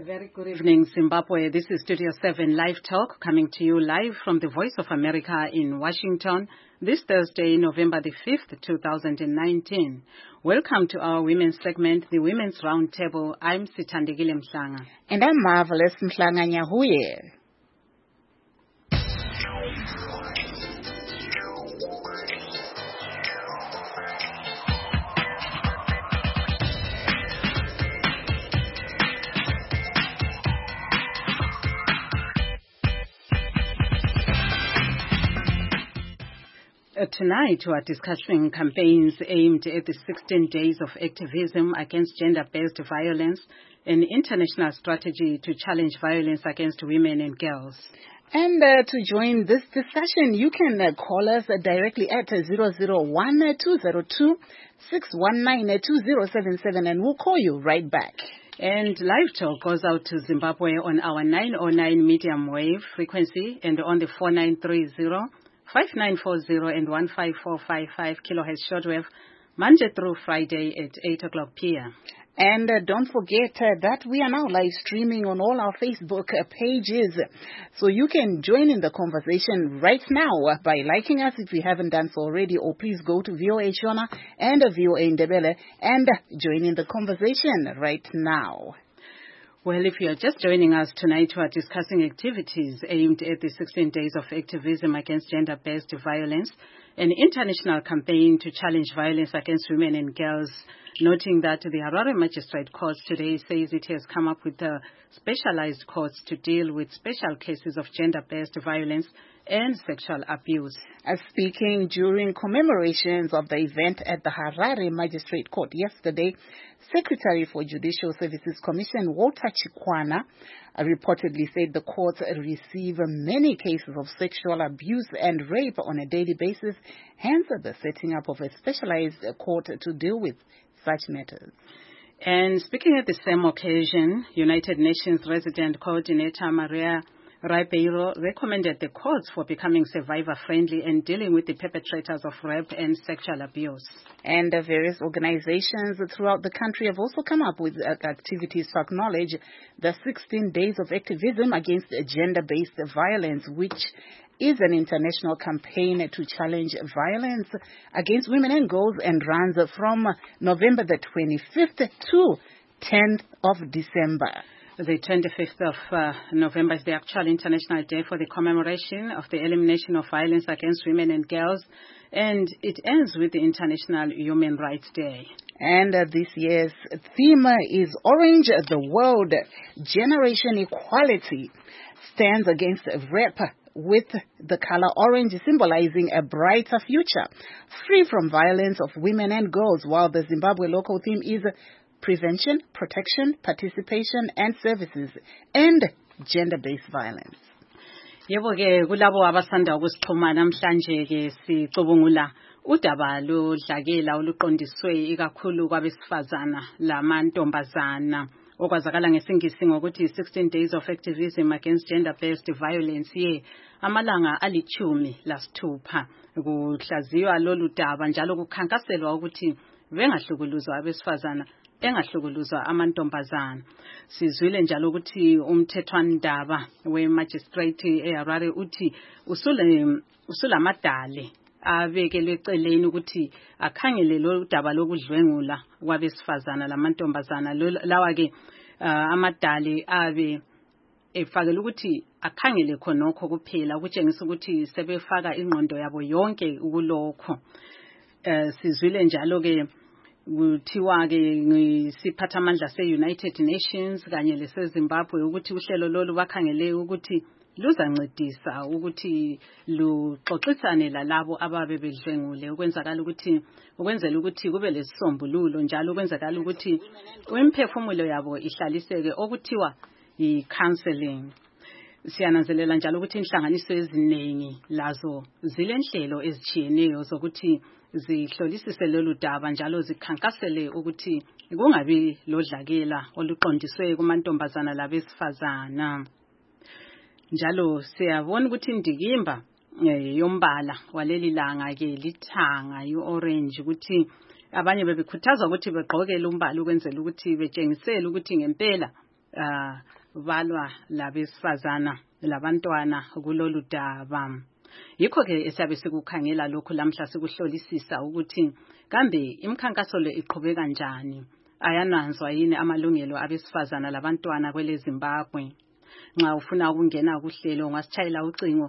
very good evening, Zimbabwe. This is Studio 7 Live Talk coming to you live from the Voice of America in Washington this Thursday, November the 5th, 2019. Welcome to our women's segment, the Women's Roundtable. I'm Sithandegile Mhlanga. And I'm Marvelous Mhlanga Nyahuye. Tonight we are discussing campaigns aimed at the 16 days of activism against gender-based violence, an international strategy to challenge violence against women and girls. And to join this discussion, you can call us directly at 001-202-619-2077 and we'll call you right back. And Live Talk goes out to Zimbabwe on our 909 medium wave frequency and on the 4930, 5940 and 15455 kilohertz shortwave, Monday through Friday at 8 o'clock p.m. And don't forget that we are now live streaming on all our Facebook pages. So you can join in the conversation right now by liking us if you haven't done so already, or please go to VOA Shona and VOA Ndebele and join in the conversation right now. Well, if you are just joining us tonight, we are discussing activities aimed at the 16 days of activism against gender-based violence, an international campaign to challenge violence against women and girls, noting that the Harare Magistrate Court today says it has come up with specialized courts to deal with special cases of gender-based violence and sexual abuse. Speaking during commemorations of the event at the Harare Magistrate Court yesterday, Secretary for Judicial Services Commission Walter Chikwana reportedly said the courts receive many cases of sexual abuse and rape on a daily basis, hence the setting up of a specialized court to deal with such matters. And speaking at the same occasion, United Nations Resident Coordinator Maria Ribeiro recommended the courts for becoming survivor-friendly and dealing with the perpetrators of rape and sexual abuse. And various organizations throughout the country have also come up with activities to acknowledge the 16 days of activism against gender-based violence, which is an international campaign to challenge violence against women and girls and runs from November the 25th to 10th of December. The 25th of November is the actual International Day for the commemoration of the elimination of violence against women and girls, and it ends with the International Human Rights Day. And this year's theme is Orange the World. Generation Equality stands against rape, with the color orange symbolizing a brighter future, free from violence of women and girls, while the Zimbabwe local theme is prevention, protection, participation and services, and gender-based violence. Yebo ke kulabo abasanda ukusixhuma namhlanje ke sicubungula udaba lodlakela oluqondiswe ikakhulu kwabesifazana lamantombazana okwazakala ngesingisi ngokuthi 16 days of activism against gender-based violence ye amalanga alithumi lasithupha kuhlaziywa lolu daba njalo kukhankaselwa ukuthi bengahlukuluzwa abesifazana engahlukuluzwa amantombazana. Sizwile njalo ukuthi umthethwandaba we-magistrate eHarare uthi usulamadale abekelwe eceleni ukuthi akhangele lo daba lokudlwengula kwabesifazana lamantombazana lawa ke amadale abe efakela ukuthi akhangele khonokho kuphela ukutshengisa ukuthi sebefaka ingqondo yabo yonke kulokho. Sizwile njalo ke kuthiwa ke ngisiphathamandla se-United Nations kanye lese-Zimbabwe ukuthi uhlelo lolu bakhangele ukuthi luzancedisa ukuthi luxoxisane lalabo ababe bedlwengule ukwenzela ukuthi kube lesisombululo njalo ukwenzela ukuthi imphefumulo yabo ihlaliseke okuthiwa i-counseling. Siyananzelela njalo ukuthi inhlanganiso eziningi lazo zilenhlelo ezitshiyeneyo zokuthi zihlolisise lolu daba njalo zikhankasele ukuthi kungabi lodlakela oluqondiswe kumantombazana labesifazana. Njalo siyabona ukuthi indikimba yombala waleli langa ke lithanga i-orange ukuthi abanye bebekhuthazwa ukuthi begqoke umbala ukwenzela ukuthi betshengisele ukuthi ngempela balwa labesifazana labantwana kulolu daba. Yikho ke esiyabe sikukhangela lokhu lamhla sikuhlolisisa ukuthi kambe imikhankaso le iqhubeka kanjani, ayananzwa yini amalungelo abesifazana labantwana kwele Zimbabwe. Nxa ufuna ukungena kuhlelo ungasitshayela ucingo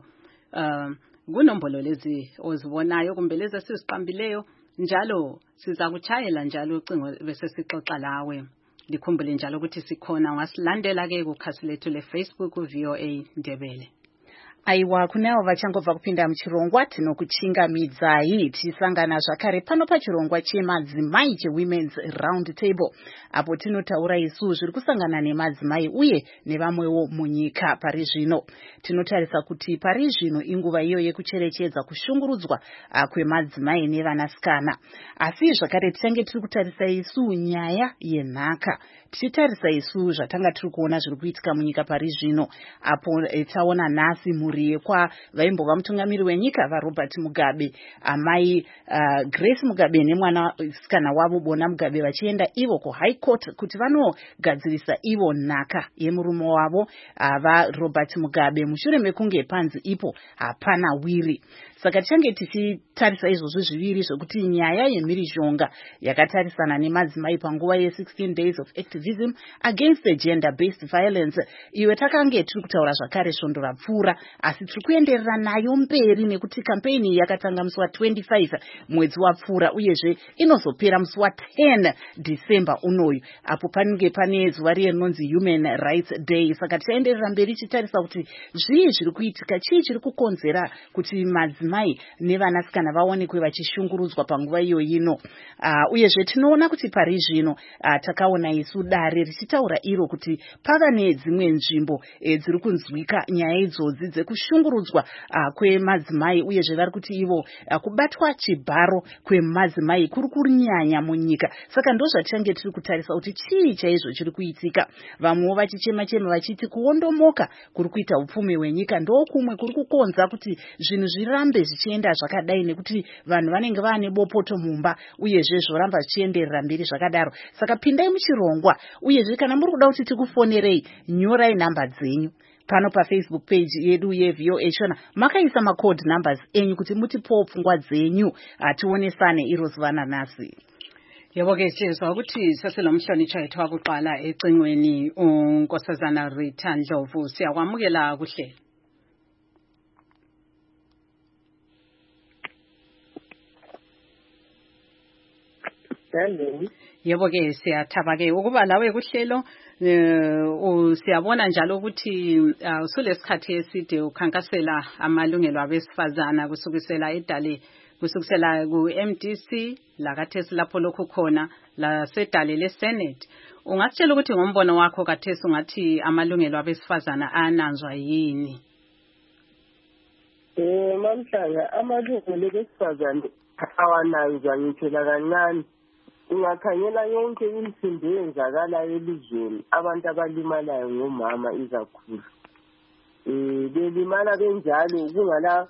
kunombolo lezi ozibonayo kumbe lezi esiziqambileyo, njalo siza kuchayela njalo ucingo bese sixoxa lawe. Likhumbule njalo ukuthi sikhona, ungasilandela ke kukhasi lethu le Facebook VOA Ndebele. Aiwa, kunao vachangobva kupinda muchirongwa tinokuchingamidza tisangana zvakare pano pachirongwa chemadzimai cheWomen's Round Table, apo tinotaura isu zviri kusangana nemadzimai uye nevamwewo munyika pari zvino. Tinotarisa kuti pari zvino inguva iyo yekucherechedza kushungurudzwa kwemadzimai nevanasikana. Asi zvakare tichange tiri kutarisa isu nyaya yenhaka, tichitarisa isu zvatanga tiri kuona zviri kuitika munyika pari zvino, apo taona nhasi mhuri yekwa vaimbova mutungamiri wenyika vaRobert Mugabe, amai Grace Mugabe nemwana sikana wavo Bona Mugabe vachienda ivo kuHigh Court kuti vanogadzirisa ivo nhaka yemurume wavo vaRobert Mugabe mushure mekunge panzi ipo hapana wiri. Saka tichange tichitarisa izvozvo zviviri zvokuti nyaya yemhirizhonga yakatarisana nemadzimai panguva ye16 days of activism against the gender-based violence, iwe takange tiri kutaura zvakare svondo rapfuura, asi tiri kuenderera nayo mberi nekuti kampeni yakatanga musi wa25 mwedzi wapfuura uyezve inozopera musi wa10 December unoyu, apo panenge pane zuva riye rinonzi Human Rights Day. Saka tichaenderera mberi tichitarisa kuti zvii zviri kuitika, chii chiri kukonzera kuti madzimai nevanasikana vaonekwe vachishungurudzwa panguva iyo ino. Uyezve tinoona kuti pari zvino takaona isu dare richitaura iro kuti pava nedzimwe nzvimbo dziri kunzwika nyaya idzodzi dzekushungurudzwa kwemadzimai, uyezve vari kuti ivo kubatwa chibharo kwemadzimai kuri kunyanya munyika. Saka ndozvatichange tiri kutarisa kuti chii chaizvo chiri kuitika. Vamwewo vachichema-chema vachiti kuondomoka kuri kuita upfumi hwenyika ndokumwe kuri kukonza kuti zvinhu zvirambe zvichienda zvakadai, nekuti vanhu vanenge vane bopoto mumba uyezve zvoramba zvichienderera mberi zvakadaro. Saka pindai muchirongwa, uyezve kana muri kuda kuti tikufonerei, nyorai nhamba dzenyu pano paFacebook page yedu yeVOA Shona, makaisa macode numbers enyu kuti mutipowo pfungwa dzenyu tionesane iro zuva nanhasi. Yebo ke siyezwa ukuthi saselomhlonitsha wethu wakuqala ecingweni uNkosazana Rita Ndlovu, siyakwamukela kuhle. Yebo ke siyathaba ke ukuba lawe kuhlelo. Siyabona njalo ukuthi usulesikhathi eside ukhankasela amalungelo abesifazana kusukisela eDale, kusukisela ku-MDC lakathesi lapho lokhu khona lasedale leSenate. Ungasitshela ukuthi ngombono wakho kathesi ungathi amalungelo abesifazana ananzwa yini? Mamhlanga amalungelo abesifazana awananzwa ngitsho kancane. Ungakhangela yonke imisindo eyenzakalayo elizweni, abantu abalimalayo ngomama izakhulu. Belimala benjalo kungala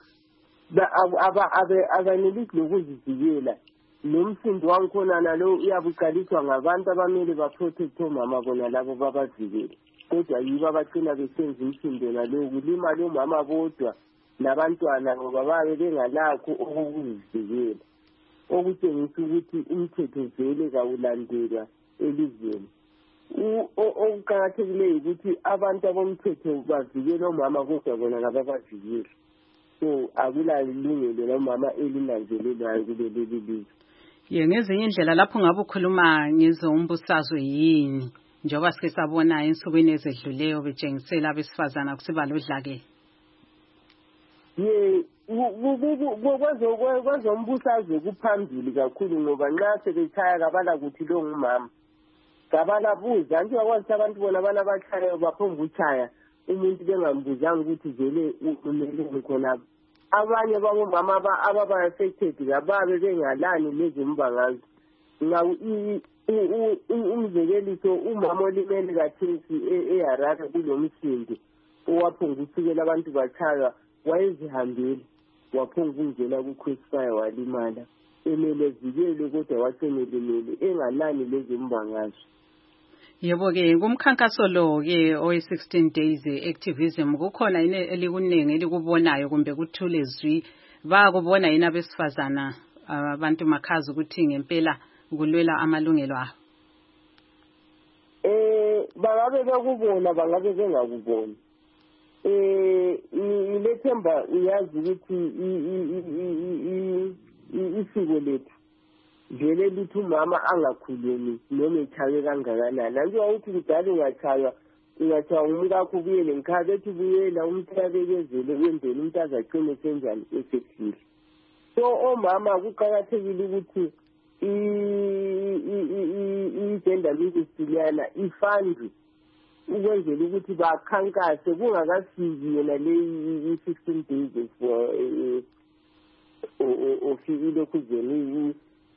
abanelisi lokuzivikela. Nomsindo wangikhona nalo uyabuqaliswa ngabantu abamele baprotect omama bona labo babavikele. Kodwa yibo abacina besenza imisindo nalo kulimala omama bodwa nabantwana ngoba babe bengalakho okuzivikela. Okutshengisa ukuthi umthetho vele kawulandelwa elizweni. Okuqakathekileyo ukuthi abantu abomthetho bavikele omama kodwa bona kababavikeli. So akulalungelo lomama elinanzelelwayo kuleli lizwe. Ngezinye indlela lapho ngabe ukhuluma ngezombusazwe yini, njengoba sike sabona ensukwini ezedluleyo betshengisela abesifazana kusiba lodlake? Kwezombusazwe kuphambili kakhulu ngoba nxa sebechaya kabala kuthi lo ngumama. Kabalabuza nje wakwazi abantu bona banabachayo baphomba uchaya umuntu bengambuzanga ukuthi vele umele khona. Abanye babomama ababa affected kababe bengalani lezimbangazwe. Umzekeliso umama olimele kathesi eHarare kulomsindo owaphonga ukusukela abantu bachaya wayezihambele waphonga ungena ku-crossfire walimala. Emele vikele kodwa wasemelemele engalani lezimbangazwe. Yebo ke kumkhankaso lo ke owe 16 days activism kukhona yini elikunenge elikubonayo kumbe kuthule zwi bakubona yini abesifazana abantu makhazi ukuthi ngempela kulwela amalungelo abo? Bangabe bekubona bangabe bengakubona. Ilethemba uyazi ukuthi isiko lethu vele lithi umama angakhulumi noma echawe kangakanani. Anjalo ukuthi kudala ungachawa umkakho ubuyele ngikhaya bethi buyela umthabekezele wendele umuntu azagcine senjani esefile. So omama kuqakathekile ukuthi i-gender ministeriana ifundwe ukwenzela ukuthi bakhankase kungakafiki yona le i-16 days for ofikile kuzeni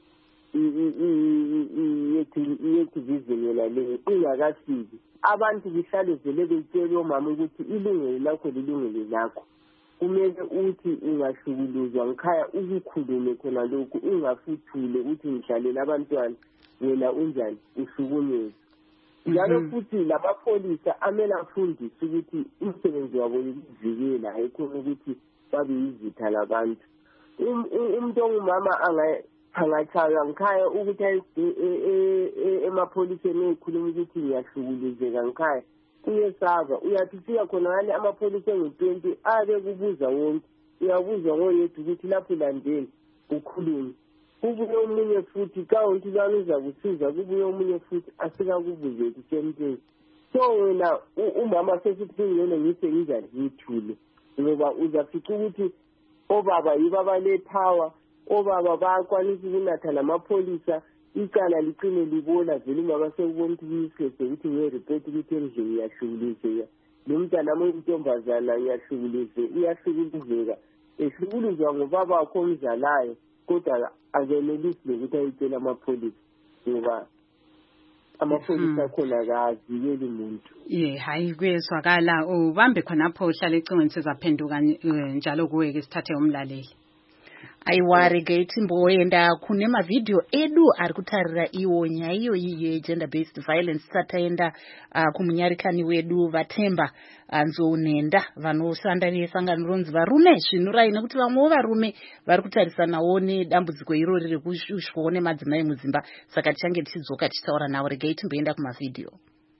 i-activism yona le ingakafiki. Abantu bihlale vele betshela omama ukuthi ilungelo lakho lilungelo lakho. Kumele uthi ungahlukuluzwa ngikhaya ukukhulume khona lokhu ungafuthule uthi ngihlalela abantwana wena unjani uhlukunyezwe. Njalo futhi labapholisa amele afundise ukuthi umsebenzi wabo ukuvikela ayikho ukuthi babe yizitha labantu. Umuntu ongumama angachaywa ngikhaya ukuthi emapholiseni ekhuluma ukuthi ngiyahlukuluzeka ngikhaya uyesaba uyathi ufika khona ngale amapholisa nge-20 abe kubuza wonke uyabuza ngoyedwa ukuthi lapho landeni ukhulume. Kubuye omunye futhi kawonke lwana uza kusiza kubuye omunye futhi asikakubuze ukuthi same. So wena umama sesithi ngene ngise njani ngithule ngoba uzafica ukuthi obaba yibo abale-power, obaba bayakwanisa ukunatha namapholisa icala liqine libola vele umama sekubona ukuthi kuyisese ukuthi nge-report ukuthi endlini iyahlukuluzeka lo mntana oyintombazana iyahlukuluzeka ehlukuluzwa ngobaba wakho omzalayo kodwa akenelisi lokuthi ayitshele amapholisa ngoba amapholisa akhona akavikeli umuntu. Hayi kuyezwakala ubambe khonapho uhlala ecingweni sizaphenduka njalo kuwe-ke sithathe umlaleli. Aiwari Timboenda kune mavideo edu ari kutarira iwo nyaya iyoyi ye-gender based violence sataenda kumunyarikani wedu Vatemba Nzounenda vanoshanda nesangano ronzi varume zvinurai nekuti vamwewo varume vari kutarisanawo nedambudziko irori rekushushwawo nemadzimai mudzimba. Saka tichange tichidzoka tichitaura navo. Regai timboenda kumavideo.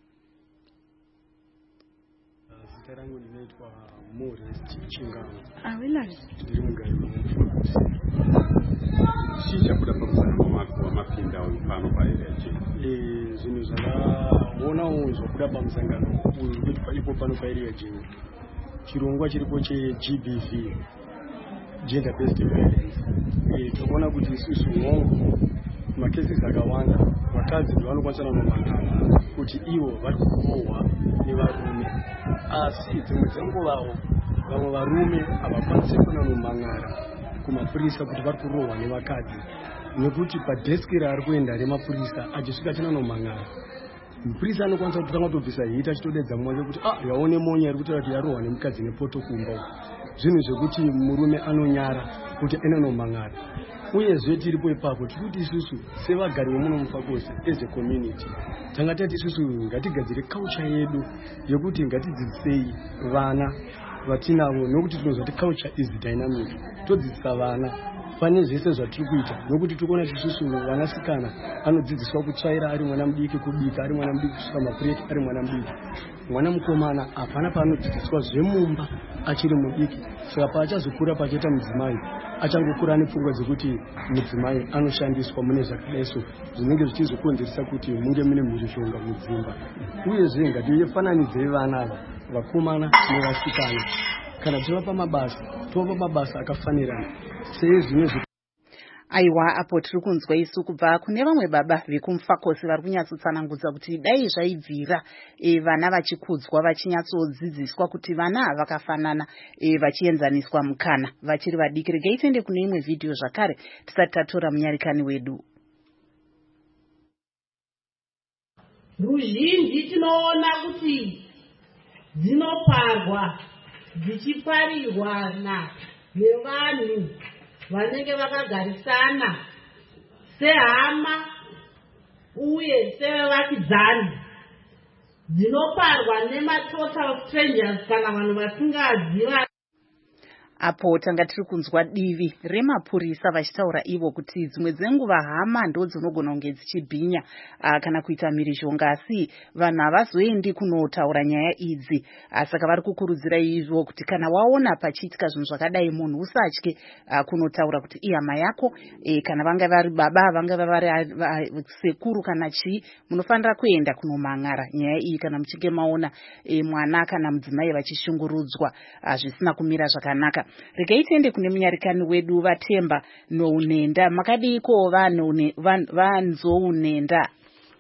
Zita rangu linaitwa Morris Chingano. Ndiri mugari Sija kuda pamusana wamapinda pano paereje. Zvinhu zvakaonawo zvokuda pamusangano uyu kuti palipo pano paereje. Chirongwa chiripo che-GBV, Gender Based Violence. Tokuona kuti isusu hongu makesisi akawanda vakadzi ndivanokwanisa nomangana kuti ivo vari kurohwa nevarume, asi dzimwe dzenguvawo vamwe varume havakwanisi kunonomangara kumapurisa kuti vari kurohwa nevakadzi, nekuti padheski raari kuenda remapurisa achisvika chinonomangara mupurisa anokwanisa kutanga kutobvisa hita achitodedza mmoja kuti yaone monya iri kutaura kuti yarohwa nemukadzi nepoto kumba. Zvinhu zvekuti murume anonyara kuti inonomangara. Uyezve tiripo ipapo tiri kuti isusu sevagari vemuno muFakosi as a community tanga tati isusu ngatigadzire culture yedu yekuti ngatidzidzisei vana vatinavo, nokuti tinozwa kuti culture is dynamic. Todzidzisa vana pane zvese zvatiri kuita, nokuti tikuona kuti isusu vanasikana anodzidziswa kutsvaira ari mwana mudiki, kubika ari mwana mudiki, kusvika mapureti ari mwana mudiki. Mwana mukomana hapana paanodzidziswa zvemumba achiri mudiki. Saka paachazokura pachiita mudzimai achangokura nepfungwa dzekuti mudzimai anoshandiswa mune zvakadaiso zvinenge zvichizokonzeresa kuti munge mune mhirizhonga mudzimba. Uyezve ngatifananidzei vana ava vakomana nevasikana kana tivapa mabasa akafanirana sezvimwe. Aiwa apo tiri kunzwa isu kubva kune vamwe baba vekumuFakosi vari kunyatsotsanangudza kuti dai zvaibvira vana vachikudzwa vachinyatsodzidziswa kuti vana vakafanana vachienzaniswa mukana vachiri vadiki. Regai tiende kune imwe vhidhiyo zvakare tisati tatora munyarikani wedu. Ruzhinji tinoona kuti dzinoparwa dzichiparirwana nevanhu vanenge vakagarisana sehama uye sevakidzani. dzinoparwa nematotal strangers kana vanhu vasingaziva. Apo tanga tiri kunzwa divi remapurisa vachitaura ivo kuti dzimwe dzenguva hama ndo dzinogona kunge dzichibhinya kana kuita mhirizhonga, asi vanhu havazoendi kunotaura nyaya idzi. Saka vari kukurudzira izvo kuti kana waona pachiitika zvinhu zvakadai munhu usatye kunotaura kuti ihama yako, kana vanga vari baba, vanga vari sekuru kana chii, munofanira kuenda kunomhan'ara nyaya iyi kana muchinge maona mwana kana mudzimai vachishungurudzwa zvisina kumira zvakanaka. Regai tiende kune munyarikani wedu Vatemba Nounenda. Makadiko vanzounenda?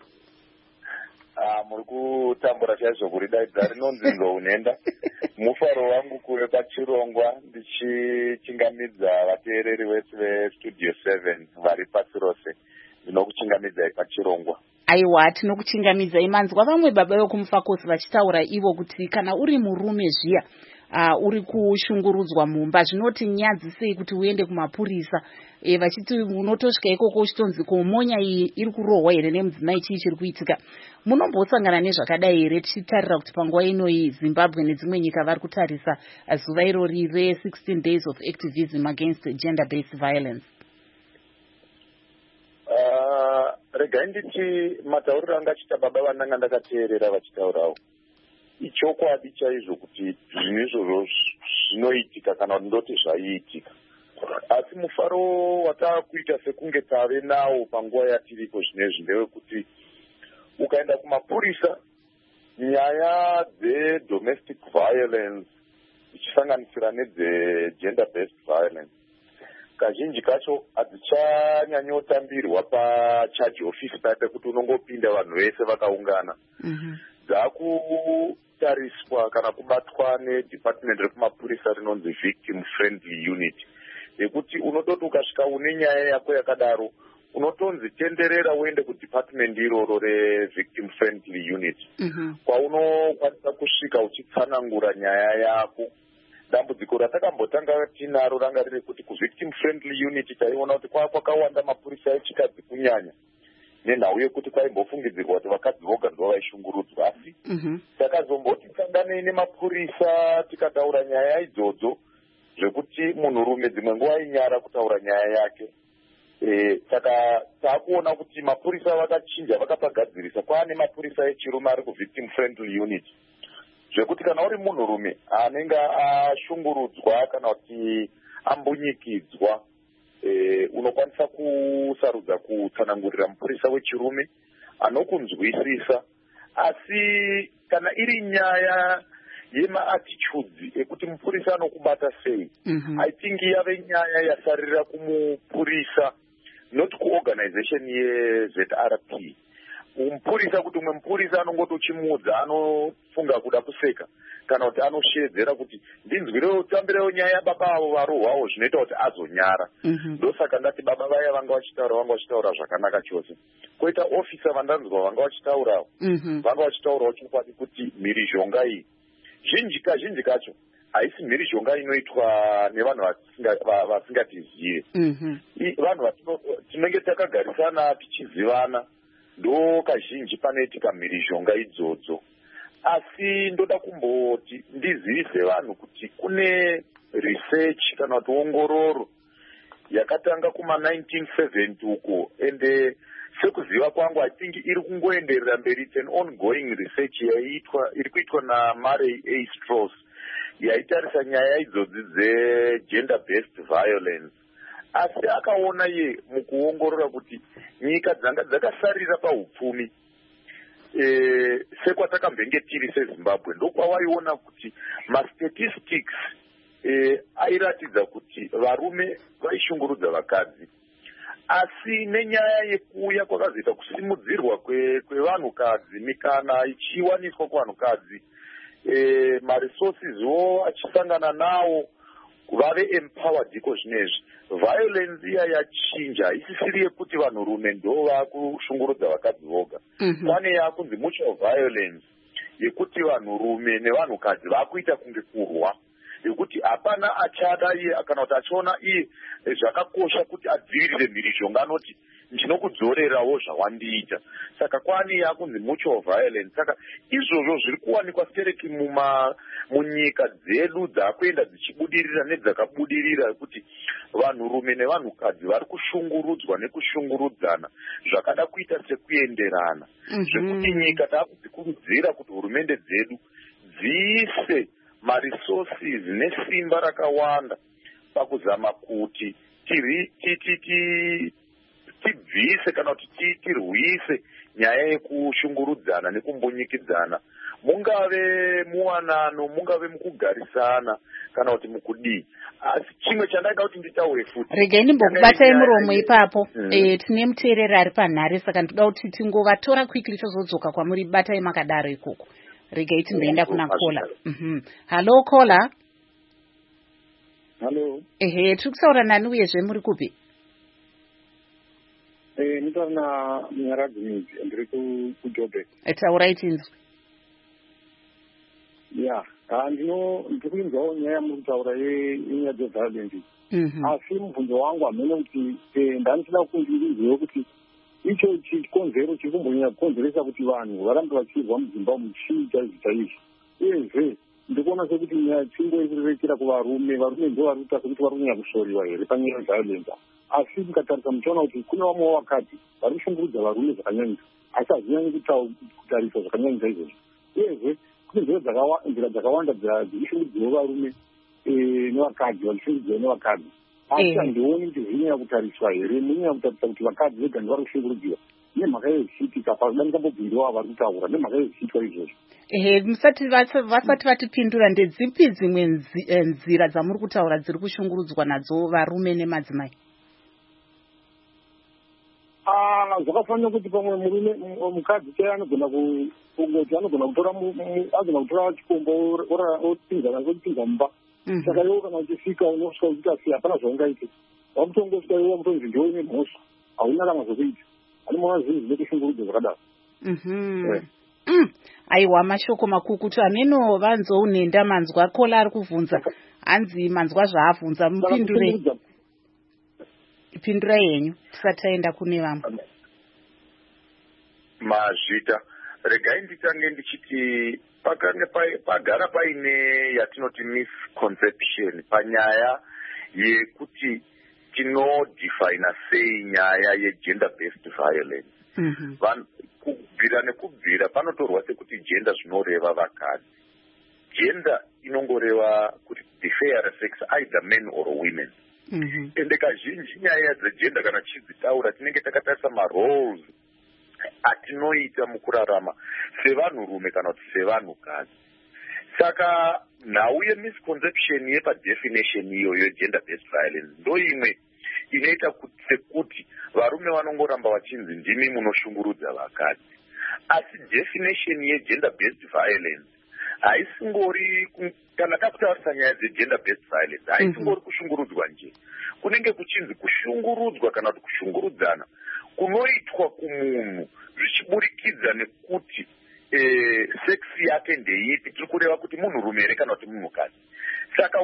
Muri kutambura chaizvo kuridaidza rinonzi Nzounenda. Mufaro wangu kuve paChirongwa ndichichingamidza vateereri vese veStudio 7 vari pasi rose. Ndinokuchingamidzai paChirongwa. Aiwa, tinokuchingamidzai. Manzwa vamwe baba vekumufakosi vachitaura ivo kuti kana uri murume zviya uri kushungurudzwa mumba, zvinoti nyadzi sei kuti uende kumapurisa, vachiti unotosvika ikoko uchitonzi komonya iyi iri kurohwa here nemudzimai chii chiri kuitika. Munombosangana nezvakadai here, tichitarira kuti panguva inoyi Zimbabwe nedzimwe nyika vari kutarisa zuva irori re-16 days of activism against gender-based violence? Regai nditi matauriro anga achita baba vananga ndakateerera vachitaurawo. Ichokwadi chaizvo kuti zvinhu izvozvo zvinoitika kana kuti ndoti zvaiitika. Asi mufaro watakuita sekunge tave nawo panguva yatiriko zvinezvi ndewekuti ukaenda kumapurisa, nyaya dzedomestic violence ichisanganisira nedze-gender based violence, kazhinji kacho hadzichanyanyotambirwa pacharge office paipe kuti unongopinda vanhu vese vakaungana. Dzakutariswa kana kubatwa nedepartment rekumapurisa rinonzi victim friendly unit, yekuti unototi ukasvika une nyaya yako yakadaro unotonzi tenderera uende kudepartment iroro revictim friendly unit, kwaunokwanisa kusvika uchitsanangura nyaya yako. Dambudziko ratakambotanga tinaro ranga riri kuti kuvictim friendly unit taiona kuti kwakawanda mapurisa echikadzi kunyanya, nenhau yekuti kwaimbofungidzirwa kuti vakadzi voga ndo vaishungurudzwa. Asi takazomboti tanganei nemapurisa tikataura nyaya idzodzo zvekuti munhurume dzimwe nguva inyara kutaura nyaya yake. Saka taakuona kuti mapurisa vakachinja, vakapagadzirisa kwaane mapurisa echirume ari kuvictim friendly unit, zvekuti kana uri munhurume anenge ashungurudzwa kana kuti ambunyikidzwa, unokwanisa kusarudza kutsanangurira mupurisa wechirume anokunzwisisa. Asi kana iri nyaya yema-attitudes ekuti mupurisa anokubata sei, I think yave nyaya yasarira kumupurisa, not kuorganization yeZRP. Mupurisa kuti umwe mupurisa anongoti uchimuudza anofunga kuda kuseka kana kuti anoshedzera kuti ndinzwirewo tambirewo nyaya yababa avo varohwawo zvinoita kuti azonyara. Ndosaka ndati baba vaya vanga vachitaura zvakanaka chose. Koita ofisa vandanzwa vanga vachitaurawo, vanga vachitaurawo chokwadi kuti mhirizhonga iyi kazhinji kacho haisi mhirizhonga inoitwa nevanhu vasingatizive. Vanhu tinenge takagarisana tichizivana ndo kazhinji panoitika mhirizhonga idzodzo. Asi ndoda kumboti ndizivise vanhu kuti kune research kana kuti ongororo yakatanga kuma-1970 uko, ende sekuziva kwangu I think iri kungoenderera mberi. It's an ongoing research iri kuitwa naMurray A. Strauss yaitarisa nyaya idzodzi dze-gender based violence. Asi akaona iye mukuongorora kuti nyika dzanga dzakasarira paupfumi, sekwatakambenge tiri seZimbabwe, ndokwawaiona kuti mastatistics airatidza kuti varume vaishungurudza vakadzi. Asi nenyaya yekuuya kwakazoita kusimudzirwa kwevanhukadzi, mikana ichiwaniswa kuvanhukadzi, maresourceswo achisangana nawo vave empowered iko zvinezvi, violence iya yachinja. Isisiri yekuti vanhurume ndo vakushungurudza vakadzi voga, pane yakunzi mutual violence yekuti vanhurume nevanhukadzi vakuita kunge kurwa, yekuti hapana achada iye kana kuti achiona iye zvakakosha kuti adzivirire mhirizhonga, anoti ndinokudzorerawo zvawandiita. Saka kwani yakunzi mutual violence. Saka izvozvo zviri kuwanikwa stereki munyika dzedu dzakuenda dzichibudirira nedzakabudirira, kuti vanhurume nevanhukadzi vari kushungurudzwa nekushungurudzana zvakada kuita sekuenderana, zvekuti nyika takudzikurudzira kuti hurumende dzedu dziise maresources nesimba rakawanda pakuzama kuti tibvise kana kuti tirwise nyaya yekushungurudzana nekumbunyikidzana, mungave muwanano, mungave mukugarisana kana kuti mukudii. Asi chimwe chandaida kuti nditaure futi, regai ndimbokubatai muromo ipapo. Tine muteereri ari panhare, saka ndoda kuti tingovatora quickly tozodzoka kwamuri. Batai makadaro ikoko, regai tindoenda kuna kola. Halo kola. Halo. Tiri kutaura nani uyezve muri kupi? Nditaura naMunyaradzi Midzi, ndiri kuJoburg. Taurai tinzwi. Ndiri kuinzwawo nyaya muri kutaura yenyaya dzeviolence. Asi mubvunzo wangu hamene kuti ndanotoda kundirizwewo kuti icho chikonzero chiri kumbonyanya kukonzeresa kuti vanhu varambe vachirwa mudzimba muchiita zviita izvi. Uyezve ndikuona sekuti nyaya chingoirekera kuvarume ndo vari kuita sekuti vari kunyanya kushoriwa here panyaya yeviolence. Asi mukatarisa muchaona kuti kune vamwewo vakadzi vari kushungurudza varume zvakanyanyisa, asi hazvinyanyi kutariswa zvakanyanyisa izvozvo. Uyezve kune nzira dzakawanda dzekushungurudziwa varume nevakadzi, vachishungurudziwa nevakadzi. Asi handioni kuti zvinyanya kutariswa here. Munyanya kutarisa kuti vakadzi vega ndivari kushungurudziwa nemhaka yezvichiitika padandikambobviriwa vari kutaura nemhaka yezvichiitwa izvozvo. Vasati vatipindura, ndedzipi dzimwe nzira dzamuri kutaura dziri kushungurudzwa nadzo varume nemadzimai? Zvakafanira kuti pamwe mukadzi chaiye anogona kungoti anogona kutora chikombo opinza mumba. Saka iwo kana uchifika unosvika uchiti asi hapana zvaungaite, wakutongosvika iwo wamutonzi ndiwe mhosva, hauna kana zvokuita. Animona zvinhu zvine kushungurudza zvakadaro. Aiwa, mashoko makukutu ameno vanzounenda manzwa. Kola ari kuvhunza, hanzi manzwa zvaabvunza. Pindurai henyu tisati taenda kune vamwe. Mazvita, regai nditange ndichiti pagara paine yatinoti misconception panyaya yekuti tinodefina sei nyaya yegender based violence. Kubvira nekubvira panotorwa sekuti gender zvinoreva vakadzi. Gender inongoreva kuti the fair sex, either men or women. Ende kazhinji nyaya dzegender kana chidzitaura tinenge takatarisa maroles atinoita mukurarama sevanhurume kana kuti sevanhukadzi. Saka nhau yemisconception yepadefinition iyoyo yegender based violence ndo imwe inoita sekuti varume vanongoramba vachinzi ndimi munoshungurudza vakadzi. Asi definition yegender based violence haisingori, kana takutaurisa nyaya dzegender based violence haisingori kushungurudzwa nje, kunenge kuchinzi kushungurudzwa kana kuti kushungurudzana kunoitwa kumunhu zvichiburikidza nekuti sex yake ndeipi, tiri kureva kuti munhurume here kana kuti munhukadzi. Saka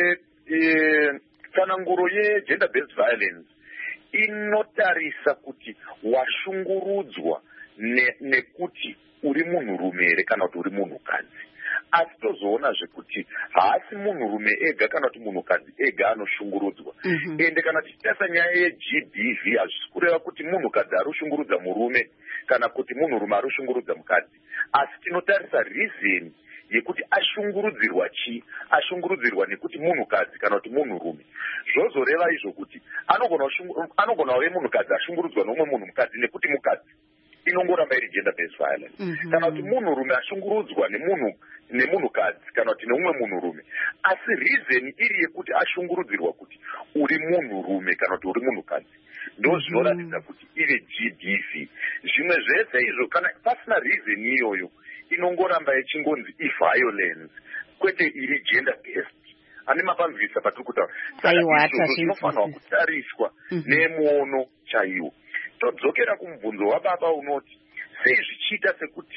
tsananguro yegender based violence inotarisa kuti washungurudzwa nekuti uri munhurume here kana kuti uri munhukadzi. Asi tozoonazve kuti haasi munhurume ega kana kuti munhukadzi ega anoshungurudzwa. Ende kana tichitarisa nyaya yeGBV hazvisi kureva kuti munhukadzi ari kushungurudza murume kana kuti munhurume ari kushungurudza mukadzi, asi tinotarisa reason yekuti ashungurudzirwa chii. Ashungurudzirwa nekuti munhukadzi kana kuti munhurume. Zvozoreva izvo kuti anogona wave munhukadzi ashungurudzwa nomumwe munhu mukadzi nekuti mukadzi, inongoramba iri gender based violence. Kana kuti munhurume ashungurudzwa nemunhukadzi kana kuti neumwe munhurume, asi reason iri yekuti ashungurudzirwa kuti uri munhurume kana kuti uri munhukadzi, ndo zvinoratidza kuti iri GBV. Zvimwe zvese izvo kana pasina reason iyoyo inongoramba ichingonzi iviolence, kwete iri gender based. Ane mapanzvisa patiri kutaura. Saka zvinofanirwa kutariswa nemuono chaiwo. Todzokera kumubvunzo wababa unoti sei zvichiita sekuti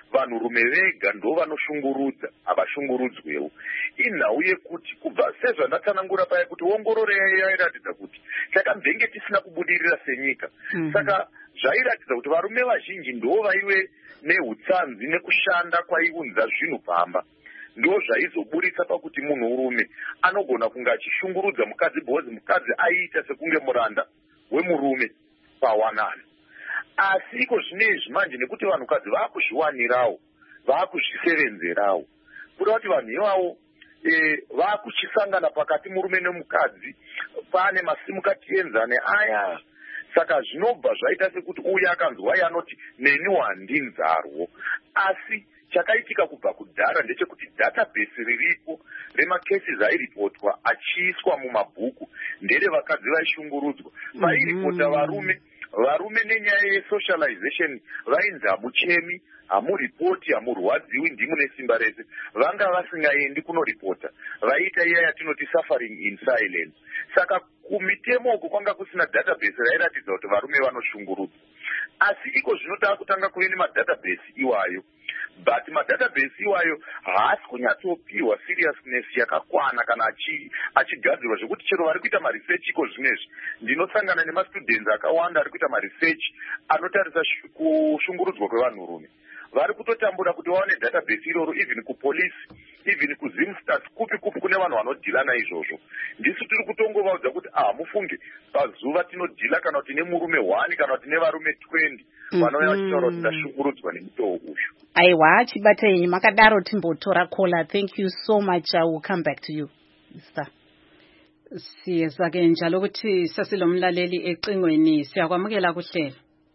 vanhurume vega ndo vanoshungurudza, havashungurudzwewo. Inhau yekuti kubva sezvandatsanangura paya kuti ongororo yairatidza kuti takambenge tisina kubudirira senyika. Saka zvairatidza kuti varume vazhinji ndo vaive neutsanzi nekushanda kwaiunza zvinhu pamba. Ndo zvaizoburitsa pakuti munhurume anogona kunge achishungurudza mukadzi because mukadzi aiita sekunge muranda wemurume pawanano. Asi iko zvinezvi manje nekuti vanhukadzi vaakuzviwanirawo, vaakuzvisevenzerawo, kuda kuti vanhu ivavo vaakuchisangana pakati murume nemukadzi, pane masimukati enzane aya. Saka zvinobva zvaita sekuti uya akanzwa iye anoti neniwo handinzarwo. Asi chakaitika kubva kudhara ndechekuti database riripo remakesi airipotwa achiiswa mumabhuku nderevakadzi vaishungurudzwa. Vairipota varume nenyaya yesocialization vainzi hamuchemi, hamuripoti, hamurwadziwi, ndimu nesimba rese. Vanga vasingaendi kunoripota, vaiita iya yatinoti suffering in silence. Saka kumitemo uku kwanga kusina database rairatidza kuti varume vanoshungurudzwa. Asi iko zvinotava kutanga kuve nemadatabase iwayo, but madatabase iwayo haasi kunyatsopiwa seriousness yakakwana kana achigadzirwa zvekuti chero vari kuita maresearch iko zvinezvi. Ndinosangana nemastudents akawanda ari kuita maresearch anotarisa kushungurudzwa kwevanhurume. Vari kutotambura kuti vaone database iroro even kupolisi, even kuzimstats, kupi kune vanhu vanodhila naizvozvo. Ndisu tiri kutongovaudza kuti mufunge pazuva tinodhila kana kuti nemurume 1 kana kuti nevarume 20 vanouya vachitaura kuti ndashungurudzwa nemutoo uyu. Aiwa, Chibata yenyu makadaro timbotora kola. Thank you so much. I will come back to you, Mr. Siyeza-ke njalo ukuthi sasilomlaleli ecingweni, siyakwamukela kuhlelo.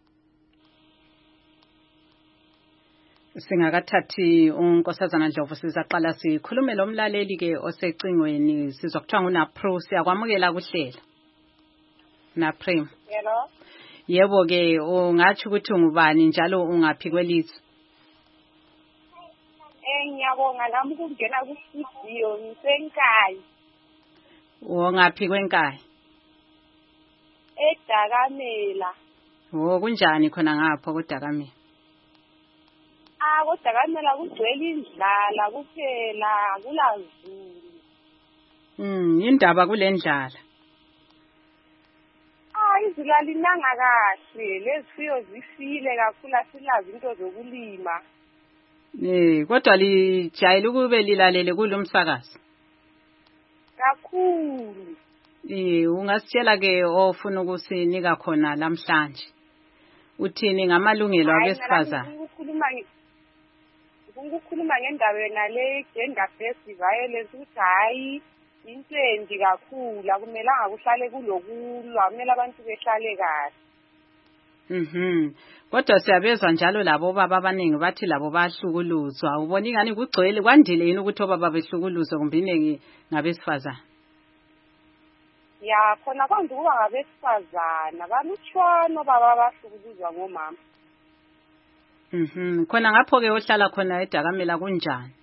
Singakathathi unkosazana Ndlovu sizaqala sikhulume lo mlaleli ke osecingweni, sizwa kuthiwa nguNapro. Siyakwamukela kuhlelo Naprim. Hello. Yebo ke, ungathi ukuthi ungubani njalo ungaphi kwelizwe? Ngiyabonga nami ukungena ku-studio, ngisenkayi. Ngaphi kwenkayi? eDakamela. Kunjani khona ngapho koDakamela? KoDakamela kugcwele indlala kuphela, kulazulu. Indaba kulendlala. Izulu alinanga kahle, lezifiyo zifile kakhulu, asilazi into zokulima. Kodwa lijayele ukube lilalele kulomsakazi kakhulu. Ungasitshela ke ofuna ukusinika khona namhlanje uthini ngamalungelo abesifazane? Ukukhuluma ngendaba yona le gender based violence, ukuthi hayi into embi kakhulu, akumelanga kuhlale kulokulwa, kumele abantu behlale kahle. Kodwa siyabezwa njalo labo baba abaningi bathi labo bahlukuluzwa. Ubona ingani kugcwele kwandile yini ukuthi obaba behlukuluzwe kumbe ngabesifazana? Ya, khona kwanje kuba ngabesifazana, balutshwana baba bahlukuluzwa ngomama. Khona ngapho ke ohlala khona eDakamela kunjani?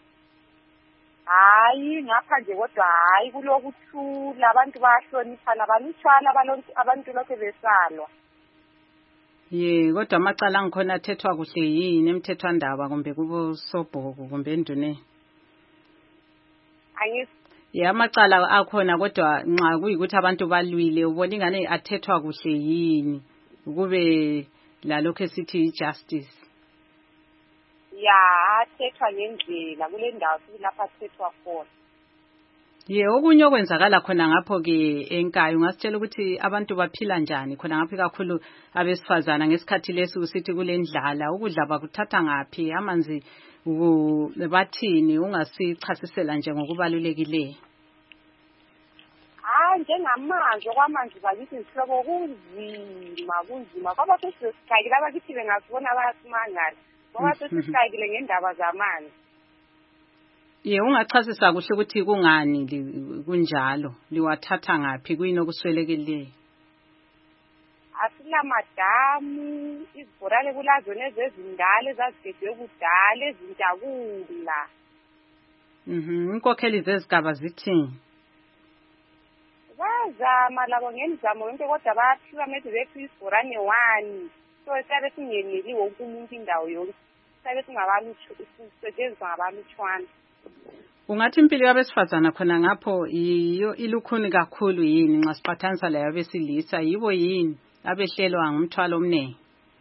Hayi, ngapha nje kodwa hayi kulokuthula, abantu bayahloniphana, balutshwana abantu lokho besalwa. Kodwa amacala angikhona athethwa kuhle yini emthethwandaba kumbe kubosobhoko kumbe enduneni? Amacala akhona kodwa nxa kuyikuthi abantu balwile, ubona ingane athethwa kuhle yini kube lalokho esithi justice? Athethwa ngendlela kule ndawo lapha athethwa khona. Okunye okwenzakala khona ngapho ke enkayi, ungasitshela ukuthi abantu baphila njani khona ngapho kakhulu abesifazana ngesikhathi lesi usithi kulendlala, ukudla bakuthatha ngaphi, amanzi bathini? Ungasichasisela nje ngokubalulekileyo. Njengamanzi, okwamanzi bakithi isihlobo kunzima kwaba sesisikhayi abakithi bengasibona bayasimangala ngoba sesisikayile ngendaba zamanzi. Ungachasisa kuhle ukuthi kungani kunjalo, liwathatha ngaphi, kuyini okuswelekileyo? Asilamadamu, izibhorane kulazona ezezindala ezazigedwe kudala, ezintakula. Inkokheli zezigaba zithini? Bazama labo ngemizamo yonke kodwa bayaphiwa manje bethu isibhorane 1, so siyabe singeneli wonke umuntu indawo yonke. sabe singabalutshwa ngabalutshwana. Ungathi impilo yabesifazana khona ngapho iyo ilukhuni kakhulu yini nxa siqhathanisa la yabesilisa yibo yini abehlelwa ngumthwalo omningi?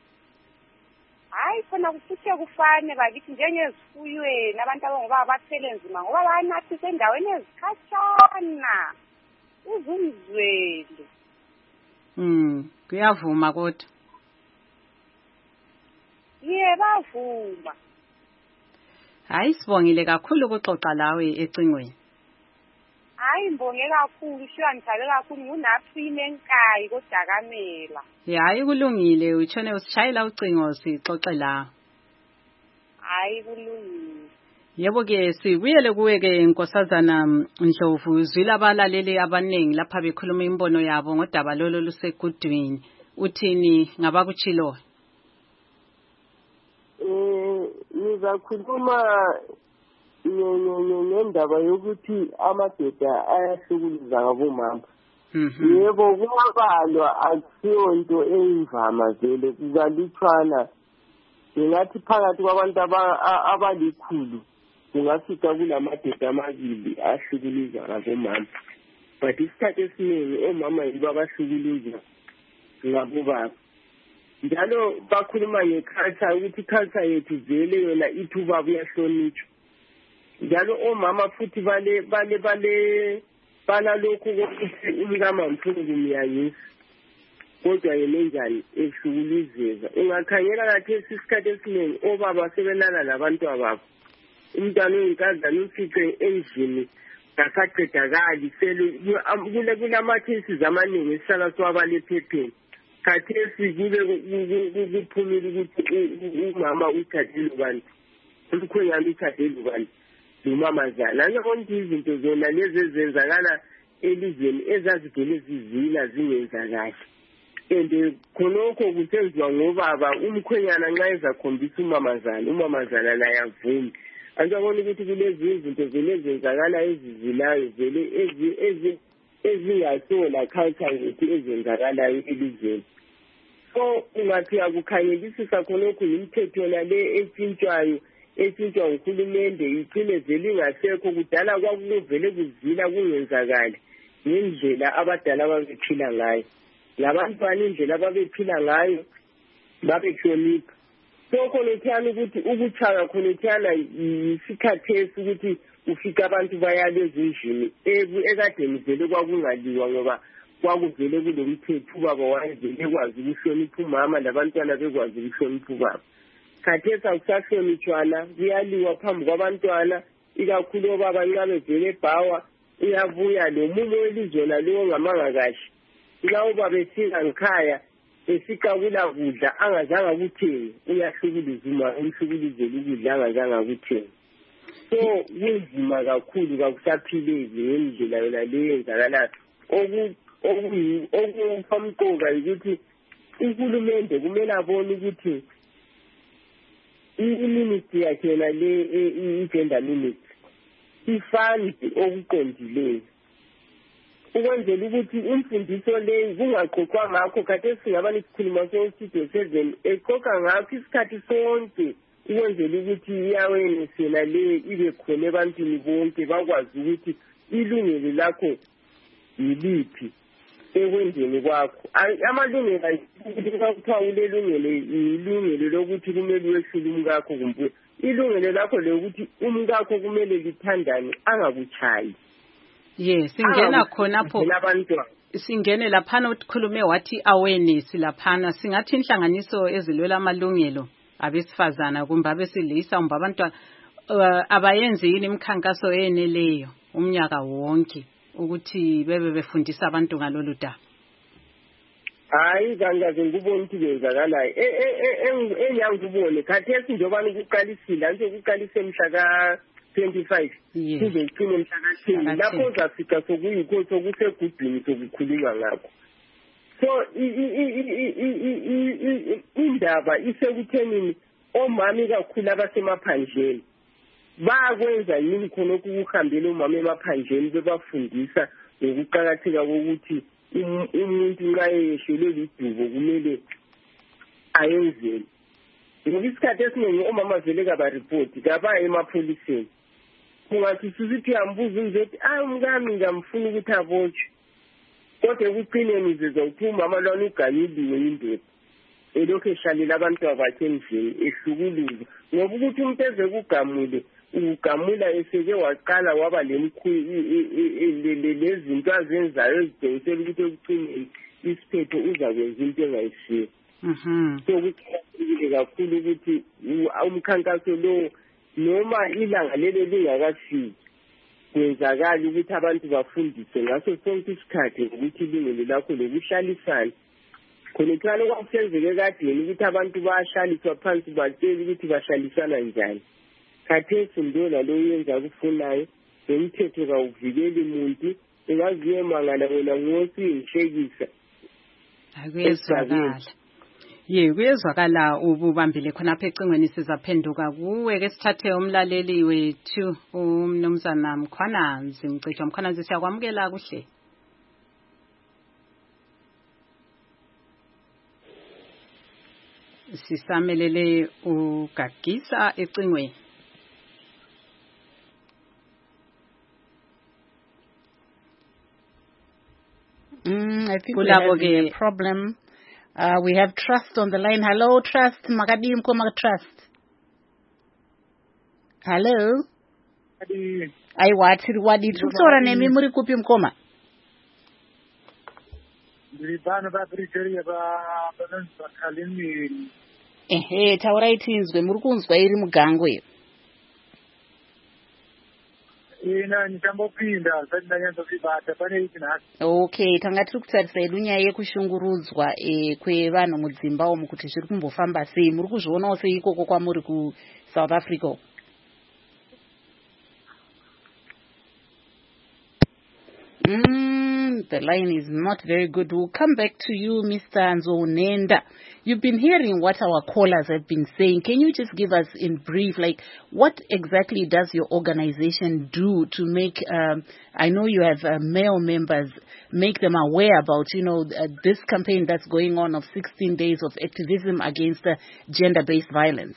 Hayi khona kufuthi kufane bakithi njengezifuyweni abantu abangobaba bathele nzima ngoba banathisa endaweni ezikhatshana uzumzwele. Kuyavuma kodwa. Bavuma. Hayi sibongile kakhulu ukuxoxa lawe ecingweni. Hayi mbonge kakhulu shiya ngithabe kakhulu ngunaphime enkayi koDakamela. Hayi kulungile utshone usishayela ucingo sixoxe la. Hayi kulungile. Yebo ke sibuyele kuwe ke Nkosazana Ndlovu uzwile abalaleli abaningi lapha bekhuluma imbono yabo ngodaba lolo luseGudwini uthini ngabakuchilo? Ngizakhuluma ngendaba yokuthi amadoda ayahlukuluza ngabomama. Yebo kumabalwa akusiyonto eyimvama vele kukalutshwana. Ngingathi phakathi kwabantu abalikhulu kungafika kulamadoda amabili ahlukuluza ngabomama. But isikhathi esiningi omama yibo abahlukuluza ngabobaba. Njalo bakhuluma ngeculture ukuthi culture yethu vele yona ithi ubaba uyahlonitshwa. Njalo omama futhi balalokhu kokuthi umkama mfuni kumyangisa. Kodwa yena njani ehlukuluzeza. Ungakhangela kathesi isikhathi esiningi obaba sebelala nabantu ababo. Umntwana oyinkazana ufice endlini akaqedakali kulamakhesi amaningi esihlala siwabala ephepheni. Khathesi kuphumile ukuthi umama uthathile ubani umkhwenyana uthathile ubani umamazana nje izinto zona lezi ezenzakala elizweni ezazigele zizila zingenzakali and khonokho kusenziwa ngobaba umkhwenyana nxa ezakhombisa umamazana naye avumi anjabona ukuthi kulezi izinto vele ezenzakala ezizilayo vele ezingasola culture yethu ezenzakalayo elizweni. So ungathi akukhangelisisa khonokho imithetho le etshintshwa nguhulumende igcine vele ingasekho kudala kwakuvele kuzila kungenzakali ngendlela abadala babephila ngayo. Labantwana indlela ababephila ngayo babehlonipha. So khonethana ukuthi ukutshaya khonethana isikhathesi ukuthi ufika abantu bayale ezindlini ekadeni vele kwakungaliwa ngoba kwakuvele kulomthetho ubaba wayevele ekwazi ukuhlonipha umama labantwana bekwazi ukuhlonipha ubaba. Khathesi akusahlonitshwana kuyaliwa phambi kwabantwana ikakhulu obaba nxa bevele ebhawa uyabuya lomumo welizona leyo ngamanga kahle. Nxa ubaba efika ngikhaya esikabula kudla angazange akuthenge uyahlukuluza umhlukuluzela ukudla angazange akuthenge. So kunzima kakhulu kakusaphileki ngendlela yona leyo yenzakalayo. Okumqoka ukuthi uhulumende kumele abone ukuthi iministry yakhe yona le i-gender ministry ifandi okuqondileyo ukwenzela ukuthi imfundiso leyi kungaxoxwa ngakho khathesi singaba nesikhuluma so-studio 7 exoxa ngakho isikhathi sonke ukwenzela ukuthi iyawenisela le ibe khona ebantwini bonke bakwazi ukuthi ilungelo lakho yiliphi ekwendeni kwakho. Amalungelo ukuthi kuthiwa ulelungelo ilungelo lokuthi kumele uyehlule umkakho kumbe ilungelo lakho lokuthi umkakho kumele lithandane angakuchayi. Yes, singena khonapho singene laphana ukhulume wathi awareness laphana singathi inhlanganiso ezilwela amalungelo abesifazana kumbe abesilisa kumbe abantwana abayenzi yini imikhankaso eneleyo umnyaka wonke ukuthi bebe befundisa abantu ngalolu daba. Hayi kangaze ngibone ukuthi kwenzakalayo engiyangibone khathesi njengoba ukuqalisile nje ukuqalise mhla ka 25 kuze icine mhla ka 10 lapho uzafika sokuyikho sokusegudwini sokukhuluma ngakho. So indaba isekuthenini omama kakhulu abasemaphandleni bakwenza yini khona ukuhambela umama emaphandleni bebafundisa ngokuqhakatheka kokuthi umuntu nxa eyehlelwe lidubo kumele ayenzeni ngoba isikhathi esiningi omama vele kabaripoti kabaye emapholiseni kungathi susithi yambuza umzethi umkami ngamfuna ukuthi abotshwe kodwa ekucineni uzezwa ukuthi umama lwana uganyuliwe yindoda elokhu eshalela abantwana bakhe endlini ehlukuluza ngoba ukuthi umuntu eze kugamule ugamula eseke waqala waba lezinto azenzayo ezidingisela ukuthi ekucineni isiphetho uzakwenza into engayisiyo. So kuqakathekile kakhulu ukuthi umkhankaso lo noma ilanga lelo lingakafiki kwenzakala ukuthi abantu bafundiswe ngaso sonke isikhathi ukuthi ilungelo lakho lokuhlalisana khona ikhona okwasenzeke kadeni ukuthi abantu bayahlaliswa phansi batshela ukuthi bahlalisana njani. Khathesi ndola lo yenza kufunayo umthetho kawuvikeli umuntu engaziye mangala wena ngosiyishekisa. Akuyezwakala. Kuyezwakala ubambile khonapha ecingweni sizaphenduka kuwe ke sithathe umlaleli wethu umnumzana Mkhwananzi Mcijo. Mkhwananzi siyakwamukela kuhle. Sisamelele ugagisa ecingweni. I think we have a problem. We have Trust on the line. Hello, Trust. Makadi mkoma Trust. Hello. Aiwa, wadi tukusora nemi muri kupi mkoma. Ndibana ba brigade ba Kalini. Taura itinzwe muri kunzwa iri mugangwe. Ndambopinda sandanyanga zvibata pane itinasi. Okay, tanga tiri kutarisa edu nyaya yekushungurudzwa kwevanhu mudzimba umu kuti zviri kumbofamba sei. Muri kuzvionawo sei ikoko kwamuri ku South Africa? The line is not very good. We'll come back to you, Mr. Nzonenda. You've been hearing what our callers have been saying. Can you just give us in brief, like, what exactly does your organization do to make, I know you have male members, make them aware about, this campaign that's going on of 16 days of activism against gender-based violence?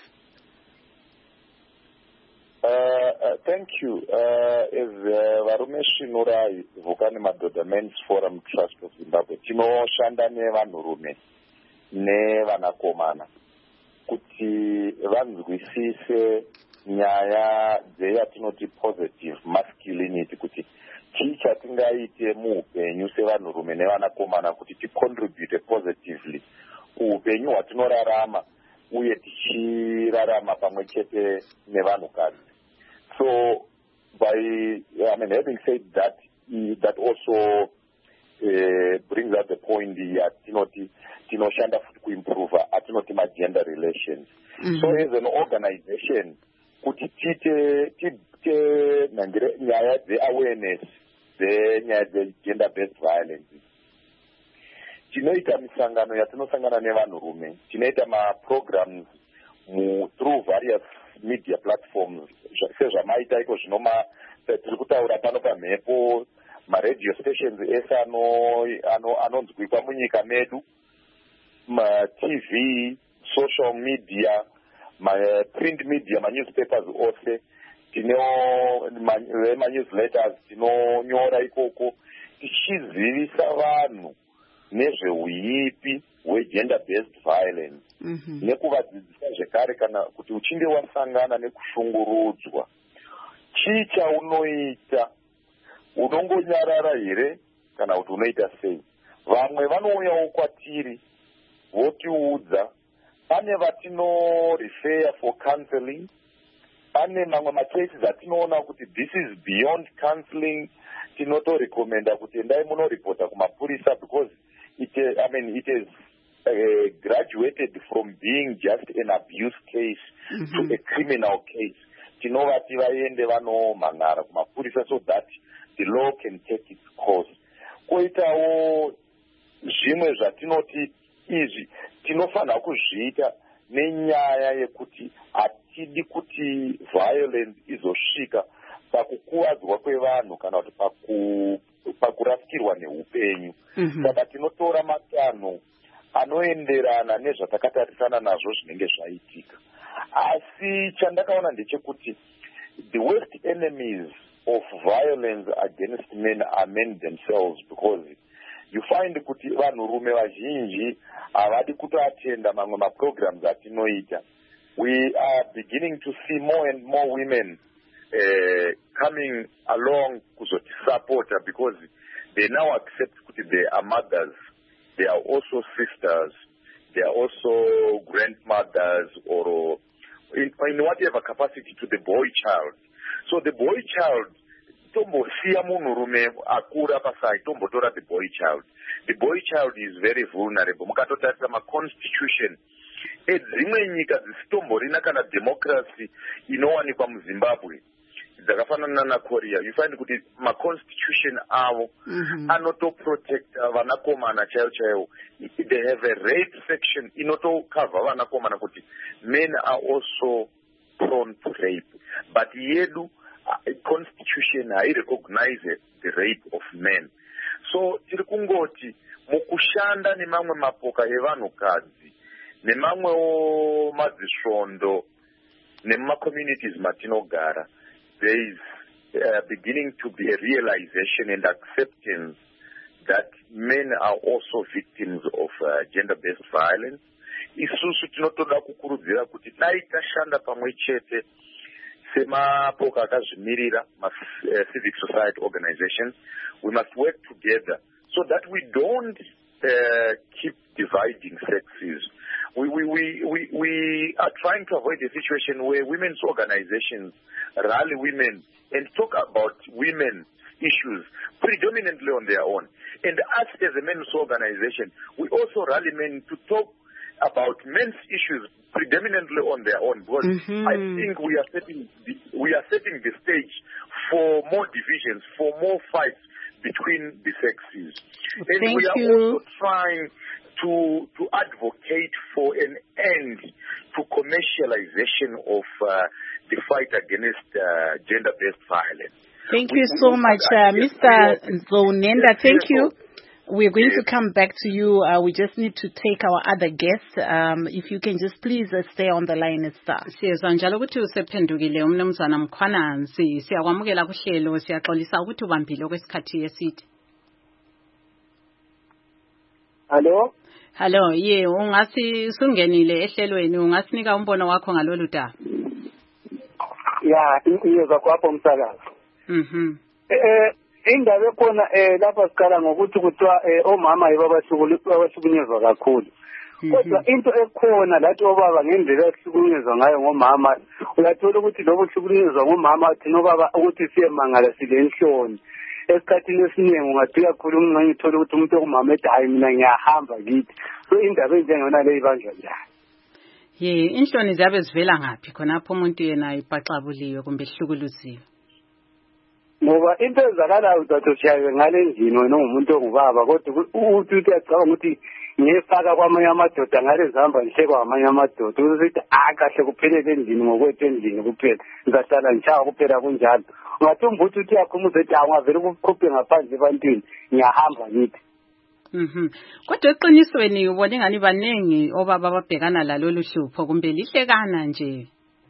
Thank you. As Varumeshi Nurai Vukani Madodha Men's Forum Trust of Zimbabwe, tinoshanda nevanhurume nevanakomana kuti vanzwisise nyaya dzeyatinoti positive masculinity, kuti chii chatingaite muupenyu sevanhurume nevanakomana kuti ticontribute positively kuupenyu hwatinorarama uye tichirarama pamwe chete nevanhukadzi. So, having said that, that also brings up the point that tinoshanda futhi improve atinoti gender relations. So, as an organization, kuti tite nyaya awareness nyaya gender-based violence. Tinoita misangano yatinosangana nevanhurume, tinoita programs through various media platforms. Sezvamaita iko zvino tiri kutaura pano pamhepo radio stations ese anonzwikwa munyika medu, TV, social media, print media, newspapers ose, newsletters tinonyora ikoko tichizivisa vanhu nezveuipi hwegender-based violence. Nekuvadzidzisa zvekare kana kuti uchinge wasangana nekushungurudzwa, chii chaunoita, unongonyarara here kana kuti unoita sei. Vamwe vanouyawo kwatiri votiudza, pane vatinorefer for counseling, pane mamwe macases atinoona kuti this is beyond counseling, tinotorekomenda kuti endai munoripota kumapurisa because it is graduated from being just an abuse case to a criminal case. Tinovati vaende vanomhan'ara kumapurisa so that the law can take its course. Koitawo zvimwe zvatinoti izvi tinofanira kuzviita nenyaya yekuti hatidi kuti violence izosvika pakukuwadzwa kwevanhu kana kuti pakurasikirwa neupenyu. Saka tinotora matanho anoenderana nezvatakatarisana nazvo zvinenge zvaitika. Asi chandakaona ndechekuti the worst enemies of violence against men are men themselves, because you find kuti vanhurume vazhinji havadi kutoatenda mamwe maprograms atinoita. We are beginning to see more and more women coming along kuzoti supporter, because they now accept kuti they are mothers, they are also sisters, they are also grandmothers, or in whatever capacity to the boy child. So the boy child, tombosiya munhurume akura pasai, tombotora the boy child. The boy child is very vulnerable. Mukatotarisa ma-constitution edzimwe nyika dzisitomborina kana democracy inowanikwa muZimbabwe dzakafanana naKorea, you find kuti ma-constitution avo anotoprotecta vanakomana chaivo. They have a rape section inotokavha vanakomana kuti men are also prone to rape, but yedu constitution hairecognize the rape of men. So tiri kungoti mukushanda nemamwe mapoka evanhukadzi nemamwewo madzisvondo nemuma-communities matinogara, there is beginning to be a realization and acceptance that men are also victims of gender-based violence. Isusu tinotoda kukurudzira kuti dai tashanda pamwe chete semapoka akazvimirira, civic society organizations, we must work together so that we don't keep dividing sexes. We are trying to avoid a situation where women's organizations rally women and talk about women issues predominantly on their own. And us as a men's organization, we also rally men to talk about men's issues predominantly on their own, because I think we are setting the stage for more divisions, for more fights between the sexes. And we are also trying to advocate for an end to commercialization of the fight against gender-based violence. Thank you so much, Mr. Nzonenda. Thank you. We're going to come back to you. We just need to take our other guests. If you can just please stay on the line, sir. Siyezwa njalo ukuthi usephendukile umnumzana Mkhwananzi. Siyakwamukela kuhlelo, siyaxolisa ukuthi ubambile kwesikhathi eside. Hello, ye ungasi sungenile ehlelweni, ungasinika umbono wakho ngalolu daba. Ya, iyeza kwapho umsakazo. Indaba ekhona lapha siqala ngokuthi kuthiwa omama yibo abahlukunyezwa kakhulu. Kodwa into ekhona lathi obaba ngendlela ehlukunyezwa ngayo ngomama, uyathola ukuthi lobo hlukunyezwa ngomama thina obaba ukuthi siyemangala silenhloni. Esikhathini esiningi ungathika khuluma ngithola ukuthi umuntu ongumama ethi hayi mina ngiyahamba kithi. So indaba enjengona le ibanjwa njani? Ye, inhloni ziyabe zivela ngaphi khonapho umuntu yena ipaxabuliwe kumbe ehlukuluziwe? Ngoba into ezakalayo ukuthi siyaye ngale ndini wena ungumuntu ongubaba, kodwa uthi uyacabanga ukuthi ngiyefaka kwamanye amadoda ngale zihamba ngihlekwa kwamanye amadoda, ukuthi kahle kuphelele endlini ngokwethu endlini kuphela, ngizahlala ngitshaya kuphela kunjalo. Ungathumba ukuthi uyakhumuza ethi angavele ukukhuphe ngaphandle ebantwini, ngiyahamba ngithi. Kodwa eqinisweni ubona ingani baningi obaba ababhekana lalolu hlupho kumbe lihlekana nje?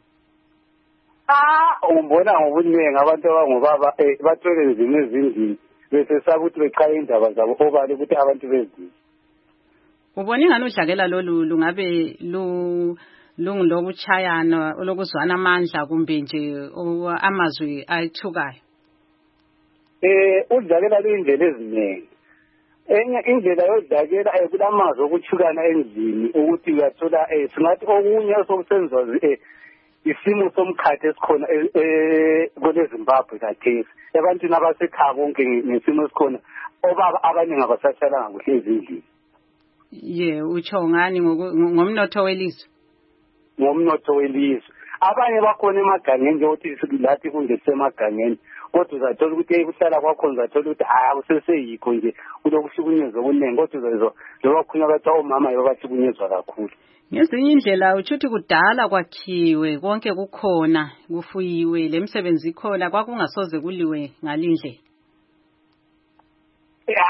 Umbona ngobuningi abantu abangobaba bathwele nzima ezindlini bese sakuthi beqala indaba zabo obale ukuthi abantu bezini. Ubona ingani udlakela lolu lungabe lungilokuchayana olokuzwana amandla kumbe nje amazwi ayithukayo? Udlakela luyindlela eziningi. Enye indlela yodlakela kulamazwi okuthukana endlini ukuthi uyathola singathi okunye osokusenziwa isimo somkhathi esikhona kule Zimbabwe kathesi. Ebantwini abasekhaya bonke nesimo esikhona obaba abaningi abasathalanga kuhle ezindlini. Ye, utsho ngani ngomnotho welizwe? Ngomnotho welizwe. Abanye bakhona emagangeni nje ukuthi lathi kungesemagangeni. Kodwa uzathola ukuthi kuhlala kwakho uzathola ukuthi akuseseyikho nje kulokuhlukunyezwa okuningi, kodwa uzayizwa njengoba kukhulunywa bathi omama yibo abahlukunyezwa kakhulu. Ngezinye indlela utshuthi kudala kwakhiwe konke kukhona, kufuyiwe, lemisebenzi ikhona, kwakungasoze kuliwe ngalindlela.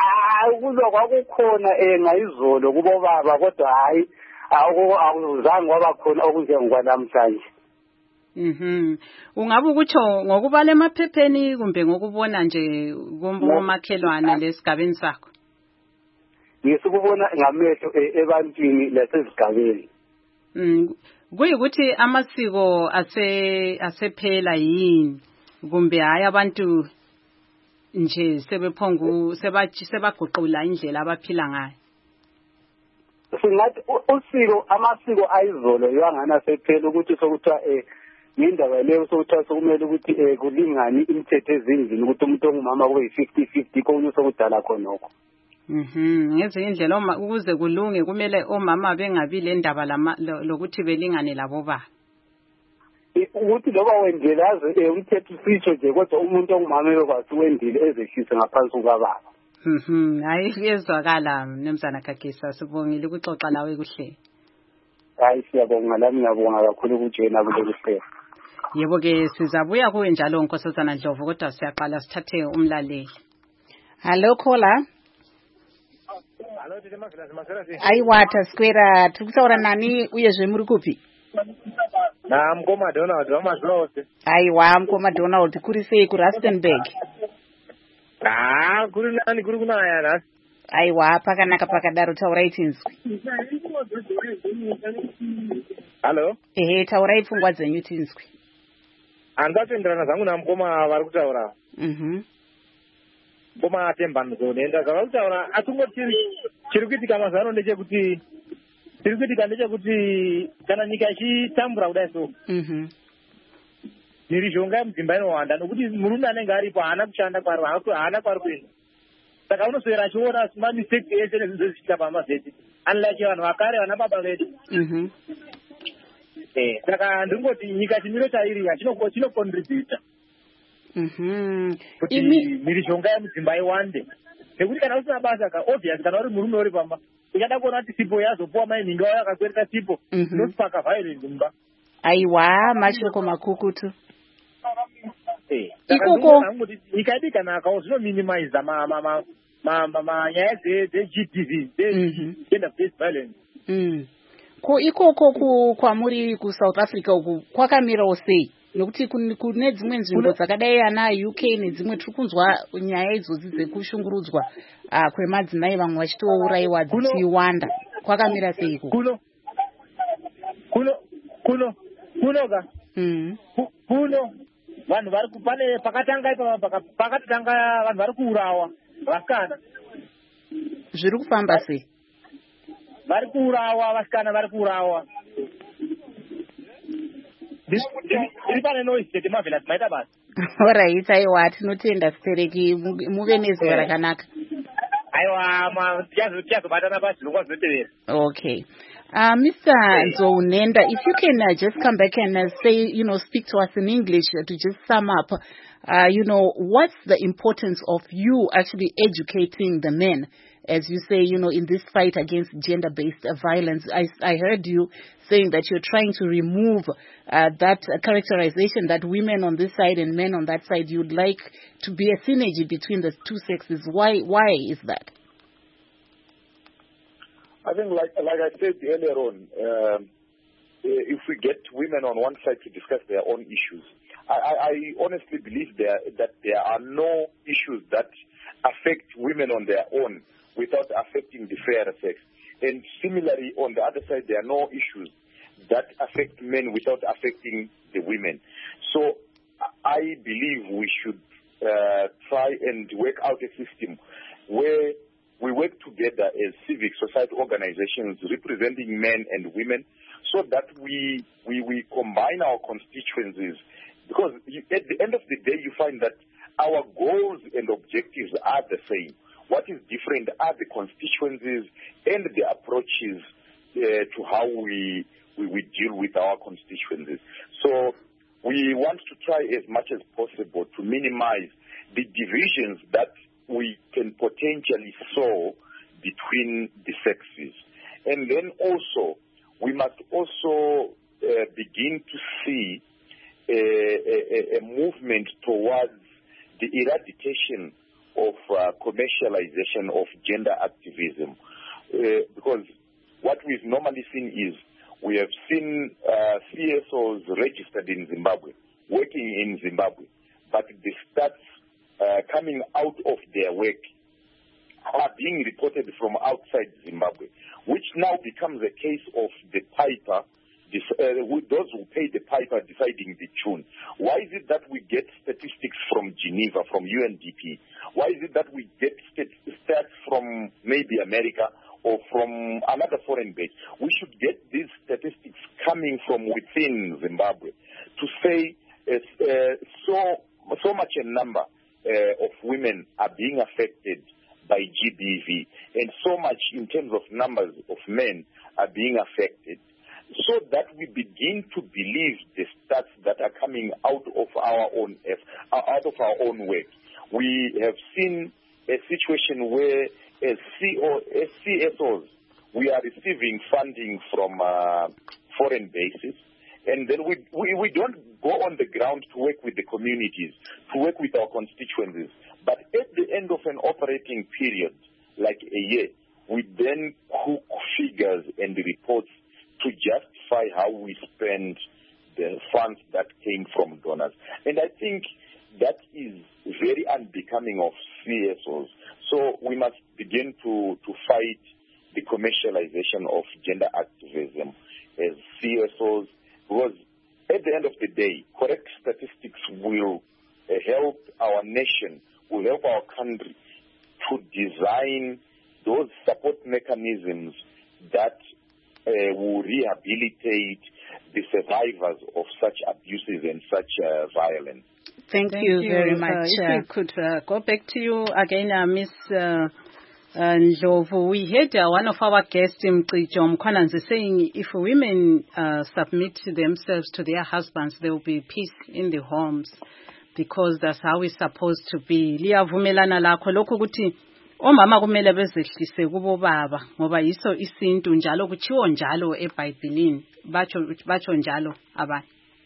hayi kulo kwakukhona ngayizolo kubo baba kodwa hayi akuzange kwaba khona okunjengokwanamhlanje. Ungabe ukutsho ngokubala emaphepheni kumbe ngokubona nje komakhelwane lesigabeni sakho? Ngisukubona ngamehlo ebantwini lasezigabeni. Kuyikuthi amasiko asephela yini kumbe hayi abantu nje sebaguqula indlela abaphila ngayo? Singathi amasiko ayizolo yangana sephela ukuthi sokuthiwa indaba leyo sokuthiwa sokumele ukuthi kulingani imithetho ezindlini ukuthi umuntu ongumama kube yi-50-50 konye sokudala khonokho. Ngezinye indlela ukuze kulunge kumele omama bengabi le ndaba lokuthi belingane labo baba. Ukuthi loba wendile yazi umthetho usitsho nje kodwa umuntu ongumama bekwazi wendile ezeshise ngaphansi kukababa. Hayi kuyezwakala Mnumzana Gagisa, sibongile ukuxoxa nawe kuhle. Hayi siyabonga lami ngiyabonga kakhulu ukujena kulolu hlelo. Yebo ke sizabuya kuwe njalo Nkosazana Ndlovu kodwa siyaqala sithathe umlaleli. Hello caller. Hello Tete Mavilasi Maserati. Aiwata square tukutaura nani uyezve muri kupi? Na mkoma Donald wamazvose. Aiwa mkoma Donald kuri sei ku Rustenburg? Kuri nani kuri kunaya nasi. Aiwa pakanaka pakadaro taurai tinzwi. Hello? Taurai pfungwa dzenyu tinzwi. Andatenderana zangu na mkoma vari kutaura. Mkoma atembanzo nenda zava kutaura atungoti chiri kuitika mazano ndechekuti chiri kuitika ndechekuti kana nyika ichitambura kudai so. Mhirizhonga yemudzimba inowanda nokuti murume anenge aripo haana kushanda kwari haana kwari kuenda. Saka unoswera achiona mamistakes ese nezvinhu zvichiita pamazeti unlike vanhu vakare vana baba vedu. Saka ndingoti nyika chimiro chairi chinocontribute kuti mhirizhonga yemudzimba iwande. Nekuti kana usina basa obvious kana uri murume uri pamba uchada kuona kuti sipo yazopuwa mainhinga wayo akakwereka sipo nosipaka violence mumba. Aiwa mashoko makukutu. Ikoko nyika yedu ikanakawo zvinominimiza nyaya dzeGTV gender based violence. Ko ikoko kwamuri kuSouth Africa uku kwakamirawo sei? Nokuti kune dzimwe nzvimbo dzakadai ana UK nedzimwe tiri kunzwa nyaya idzodzi dzekushungurudzwa kwemadzimai vamwe vachitouraiwa dzichiwanda. Kwakamira sei ikoko? Kunoga kuno vanhu vari pane pakatanga vanhu vari kuurawa vasikana. Zviri kufamba sei? Vari kuurawa vasikana vari kuurawa. Ndiri pane noise Tete Mavilasi maita basa. Alright aiwa tinotenda sipereki muve nezuva rakanaka. Aiwa tichazobatana pazvinongwa zvinotevera. Okay. Mr. Nzonenda, if you can just come back and say, speak to us in English to just sum up, what's the importance of you actually educating the men, as you say, in this fight against gender-based violence? I heard you saying that you're trying to remove that characterization that women on this side and men on that side, you'd like to be a synergy between the two sexes. Why is that? I think, like I said earlier on, if we get women on one side to discuss their own issues, I honestly believe that there are no issues that affect women on their own without affecting the fairer sex. And similarly, on the other side, there are no issues that affect men without affecting the women. So I believe we should try and work out a system where we work together as civic society organizations representing men and women so that we combine our constituencies. Because at the end of the day, you find that our goals and objectives are the same. What is different are the constituencies and the approaches to how we deal with our constituencies. So we want to try as much as possible to minimize the divisions that we can potentially sow between the sexes. And then also, we must also begin to see a movement towards the eradication of commercialization of gender activism, because what we've normally seen is we have seen CSOs registered in Zimbabwe, working in Zimbabwe, but the stats coming out of their work are being reported from outside Zimbabwe, which now becomes a case of the piper, those who pay the piper deciding the tune. Why is it that we get statistics from Geneva, from UNDP? Why is it that we get stats from maybe America or from another foreign base? We should get these statistics coming from within Zimbabwe to say so much a number of women are being affected by GBV, and so much in terms of numbers of men are being affected, so that we begin to believe the stats that are coming out of our own work. We have seen a situation where as CSOs, we are receiving funding from foreign bases, and then we don't go on the ground to work with the communities, to work with our constituencies. But at the end of an operating period, like a year, we then cook figures and reports to justify how we spend the funds that came from donors. And I think that is very unbecoming of CSOs. So we must begin to fight the commercialization of gender activism as CSOs, because at the end of the day, correct statistics will help our nation, will help our country to design those support mechanisms that will rehabilitate the survivors of such abuses and such violence. Thank you very much. If we could go back to you again, Miss Ndlovu. We heard one of our guests, Mcijo Mkhwananzi, saying if women submit themselves to their husbands, there will be peace in the homes, because that's how it's supposed to be. Liyavumelana lakho lokho ukuthi omama kumele bezehlise kubo baba ngoba yiso isintu njalo kuchiwo njalo eBhayibhelini, bacho njalo abanye.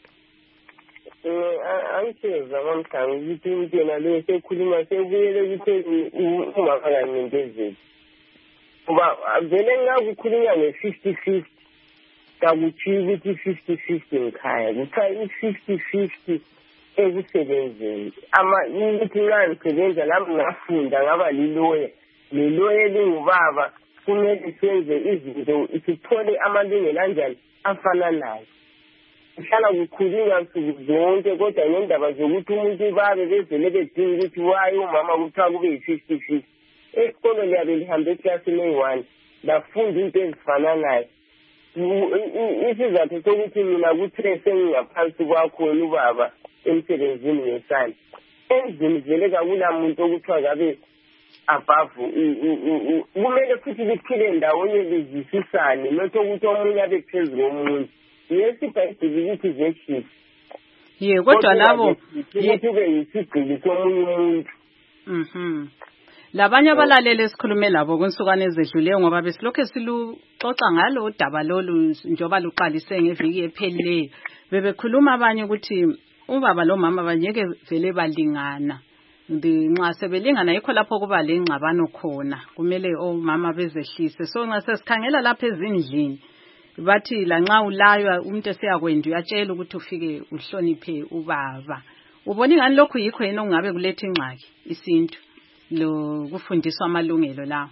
Angisheza ngomhlanga ukuthi intena le sekhuluma sebuyele ukuthi umama kanintezeli. Kuba vele ngakukhulunywa nge-50-50 kakuthi ukuthi 50-50 ngikhaya kuthiwa i-50-50 ekusebenzeni ukuthi ngangisebenza nami ngafunda ngaba liloya liloya elingubaba kumele senze izinto sithole amalungelo anjani afananayo. Kuhlala kukhulunywa nsuku zonke kodwa ngendaba zokuthi umuntu babe bezele bedinga ukuthi wayi umama kuthiwa kube yi-50-50. Esikolo liyabe lihambe eklasini eyi-1 lafunda into ezifananayo. Isizathu sokuthi mina kuthiwe sengingaphansi kwakhona ubaba emsebenzini ngesandla. Endlini vele kakula muntu okuthiwa ngabe above. Kumele futhi liphile ndawonye lizwisisane, not ukuthi omunye abe phezulu komunye. Yes, iBhayibheli lithi zehlise. Ye kodwa labo ukuthi ube yisigqili somunye umuntu. Labanye abalaleli esikhulume labo kwinsukane ezedluleyo ngoba besilokho siluxoxa ngalo udaba lolu njoba luqalise ngeviki ephelileyo, bebekhuluma abanye ukuthi ubaba lo mama banyeke vele balingana. Nxa sebelingana yikho lapho kuba lengxabano khona, kumele omama bezehlise. So nxa sesikhangela lapha ezindlini bathi la nxa ulaywa umuntu esiyakwenda uyatshela ukuthi ufike uhloniphe ubaba. Ubona ingani lokho yikho yena ongabe kuletha ingxaki isintu lo kufundiswa amalungelo lawo.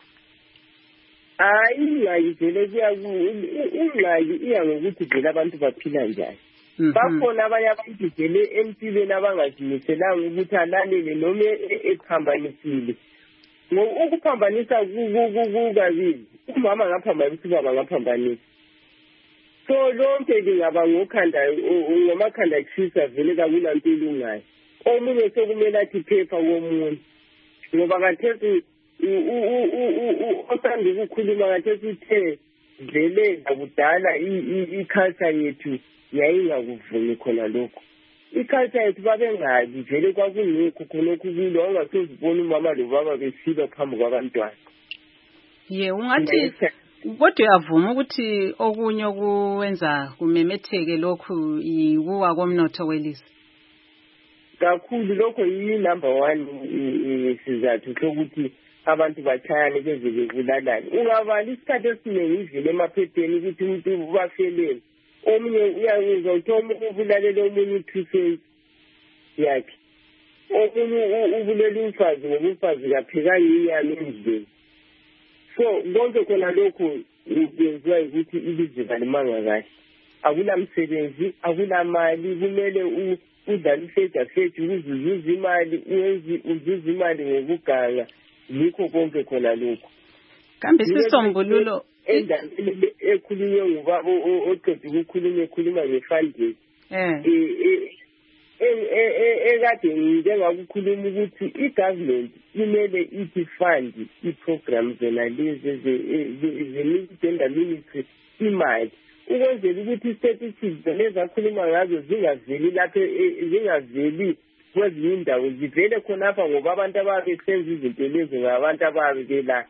Ingxaki vele ingxaki iya ngokuthi vele abantu baphila njani. Bakhona abanye abantu vele empilweni abangazimiselanga ukuthi alalele noma ephambanisile. Ukuphambanisa kukabili, umama angaphambanisa, ubaba angaphambanisa. So lonke lingaba ngomakhanda kushisa vele kakula nto elungayo. Omunye sekumele athi phepha komunye. Ngoba kathesi osanda ukukhuluma kathesi uthe vele akudala i-culture yethu yayingakuvumi khona lokho. I-culture yethu babengazi vele kwakungekho khonokho kilo, ongasezibona umama lobaba besila phambi kwabantwana. Ye ungathi kodwa uyavuma ukuthi okunye okuwenza kumemetheke lokhu yikuwa komnotho welizwe. kakhulu lokho yi-number one isizathu sokuthi abantu bachayane beze bebulalane. Ungabala isikhathi esiningi ivile emaphepheni ukuthi umuntu ubafelele. Omunye uyawuzwa ukuthi omunye ubulalela omunye i-2face yakhe. Omunye ubulela umfazi ngoba umfazi kaphekanga inyama endlini. So konke khona lokhu kwenziwa ukuthi ilizwe kalimanga kahle. Akulamsebenzi, akulamali, kumele udlala ifejafeji ukuzuza imali, uzuza imali ngokuganga. Yikho konke khona lokhu. Kambe isisombululo endaweni ekhulunywe ngubaba oqeda ukukhuluma nge-funding. Ekade njengakukhuluma ukuthi i-government imele ithi fund i-program zona lezi ze-gender ministry imali ukwenzela ukuthi i-statistics lezi akhuluma ngazo zingaveli lapho zingaveli kwezinye indawo zivele khonapha ngoba abantu ababe senza izinto lezi ngabantu ababe bela.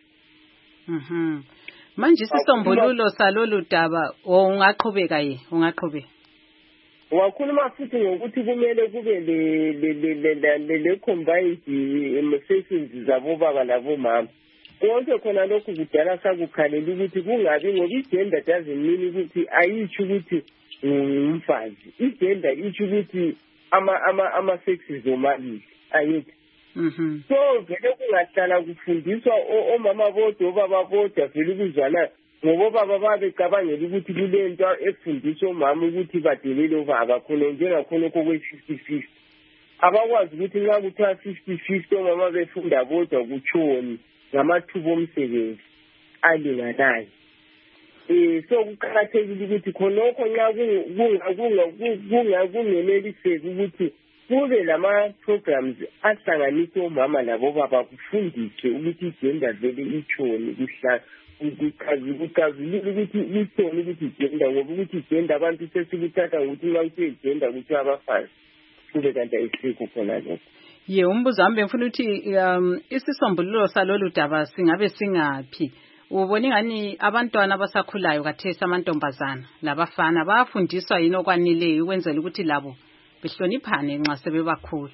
Manje isisombululo salolu daba ungaqhubeka ungaqhubeka. Wakhuluma futhi ngokuthi kumele kube le combined sessions zabobaba labomama. Konke khona lokhu kudala sakukhalela ukuthi kungabi ngoba igender doesn't mean ukuthi ayitsho ukuthi umfazi. Igender itsho ukuthi ama-sexes omabili ayithi. So vele kungahlala kufundiswa omama bodwa obaba bodwa vele ukuzwana ngoba baba babecabangela ukuthi kule nto efundiswa omama ukuthi badelele obaba khona njengakhona kokwe-50-50. Abakwazi ukuthi nxa kuthiwa 50-50 omama befunda bodwa kutshoni ngamathuba omsebenzi alinganayo. So kuqakathekile ukuthi khonokho nxa kungeneliseki ukuthi kube lama-programs ahlanganisa omama labobaba kufundiswe ukuthi igender vele itshoni kuhlala kuchazulile ukuthi itshoni ukuthi igender ngoba ukuthi igender abantu sesikuthatha ngokuthi nxa kuthiwe igender kuthiwa abafazi kube kanti ayisikho khona lokho. Umbuzo wami bengifuna ukuthi isisombululo salolu daba singabe singaphi? Ubona ngani abantwana abasakhulayo kathesi amantombazana labafana bayafundiswa yini okwanileyo ukwenzela ukuthi labo behloniphane nxa sebebakhulu?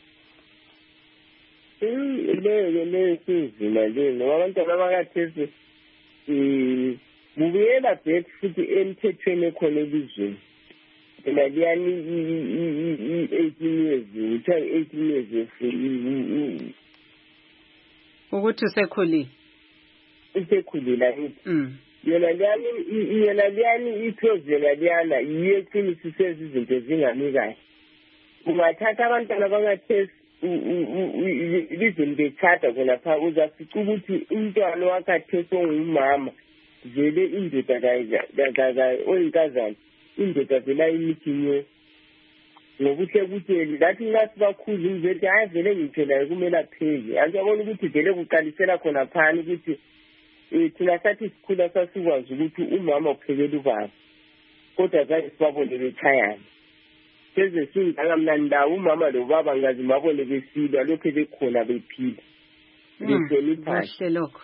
Leyo sizima ngoba abantwana abakathesi bubuyela back futhi emthethweni ekhona elizweni. Liyani 18 years, uthatha 18 years ukuthi usekhulile. Usekhulile akithi. Yena liyani iproject liyana yiyo eqinisise izinto zingami kahle. Ungathatha abantwana bangathesi izindlu bethatha khona pha uzafica ukuthi umntwana wakathesi ongumama vele indoda oyinkazana indoda vela imithinyo ngokuhle kutsheli lathi nxa sibakhulu umzethi hayi vele ngithelayo kumele apheke angiyabona ukuthi vele kuqalisela khona phana ukuthi thina sathi sikhula sasikwazi ukuthi umama uphekela ubaba kodwa zange sibabone betshayana seze singaka mna ndawo umama lobaba ngazi mabone besilwa lokho bekhona bephila kuhle lokho.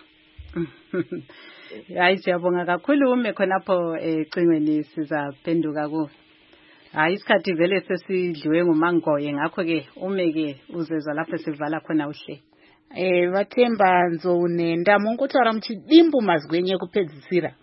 Hayi siyabonga kakhulu ume khonapho ecingweni sizaphenduka ku. Hayi isikhathi vele sesidliwe ngumangoye ngakho ke umeke uzezwa lapho sivala khona uhle. Vathemba Nzone ndamungotaura muchidimbu mazwenye kupedzisira.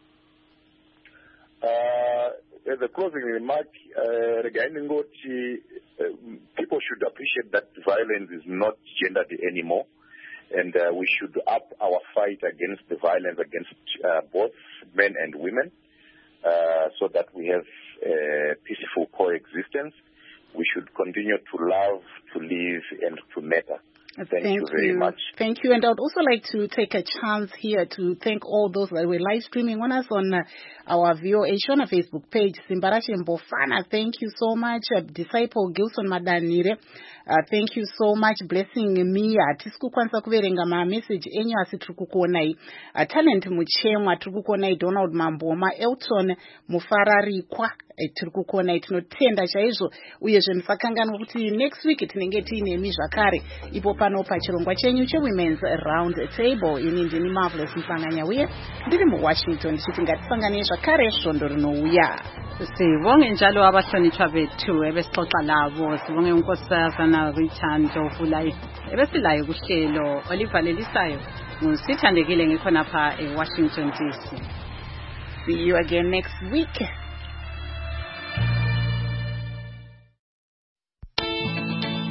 As a closing remark, regarding what people should appreciate that violence is not gendered anymore. And we should up our fight against the violence against both men and women so that we have peaceful coexistence. We should continue to love, to live, and to matter. Thank you very much. Thank you. And I would also like to take a chance here to thank all those that were live streaming on us on our VOA Shona Facebook page. Simbarashi Mbofana, thank you so much. Disciple Gilson Madanire, thank you so much. Blessing me. Tisku kwanza kuverenga ma message enyo asitrukukonai. Talent Muchemwa trukukonai Donald Mamboma Elton Mufarari kwa tiri kukona tinotenda chaizvo uyezve musakanganwa kuti next week tinenge tiinemi zvakare ipo pano pachirongwa chenyu chewomen's round table. Ini ndini Marvelous Mhlanganya uye ndiri muWashington ndichiti ngatisangane zvakare svondo rinouya. Sibonge njalo abahlonitshwa bethu ebesixoxa labo. Sibonge unkosazana Rithando Vulayi ebesilayo kuhlelo olivalelisayo ngusithandekile ngikhona pha eWashington DC. See you again next week.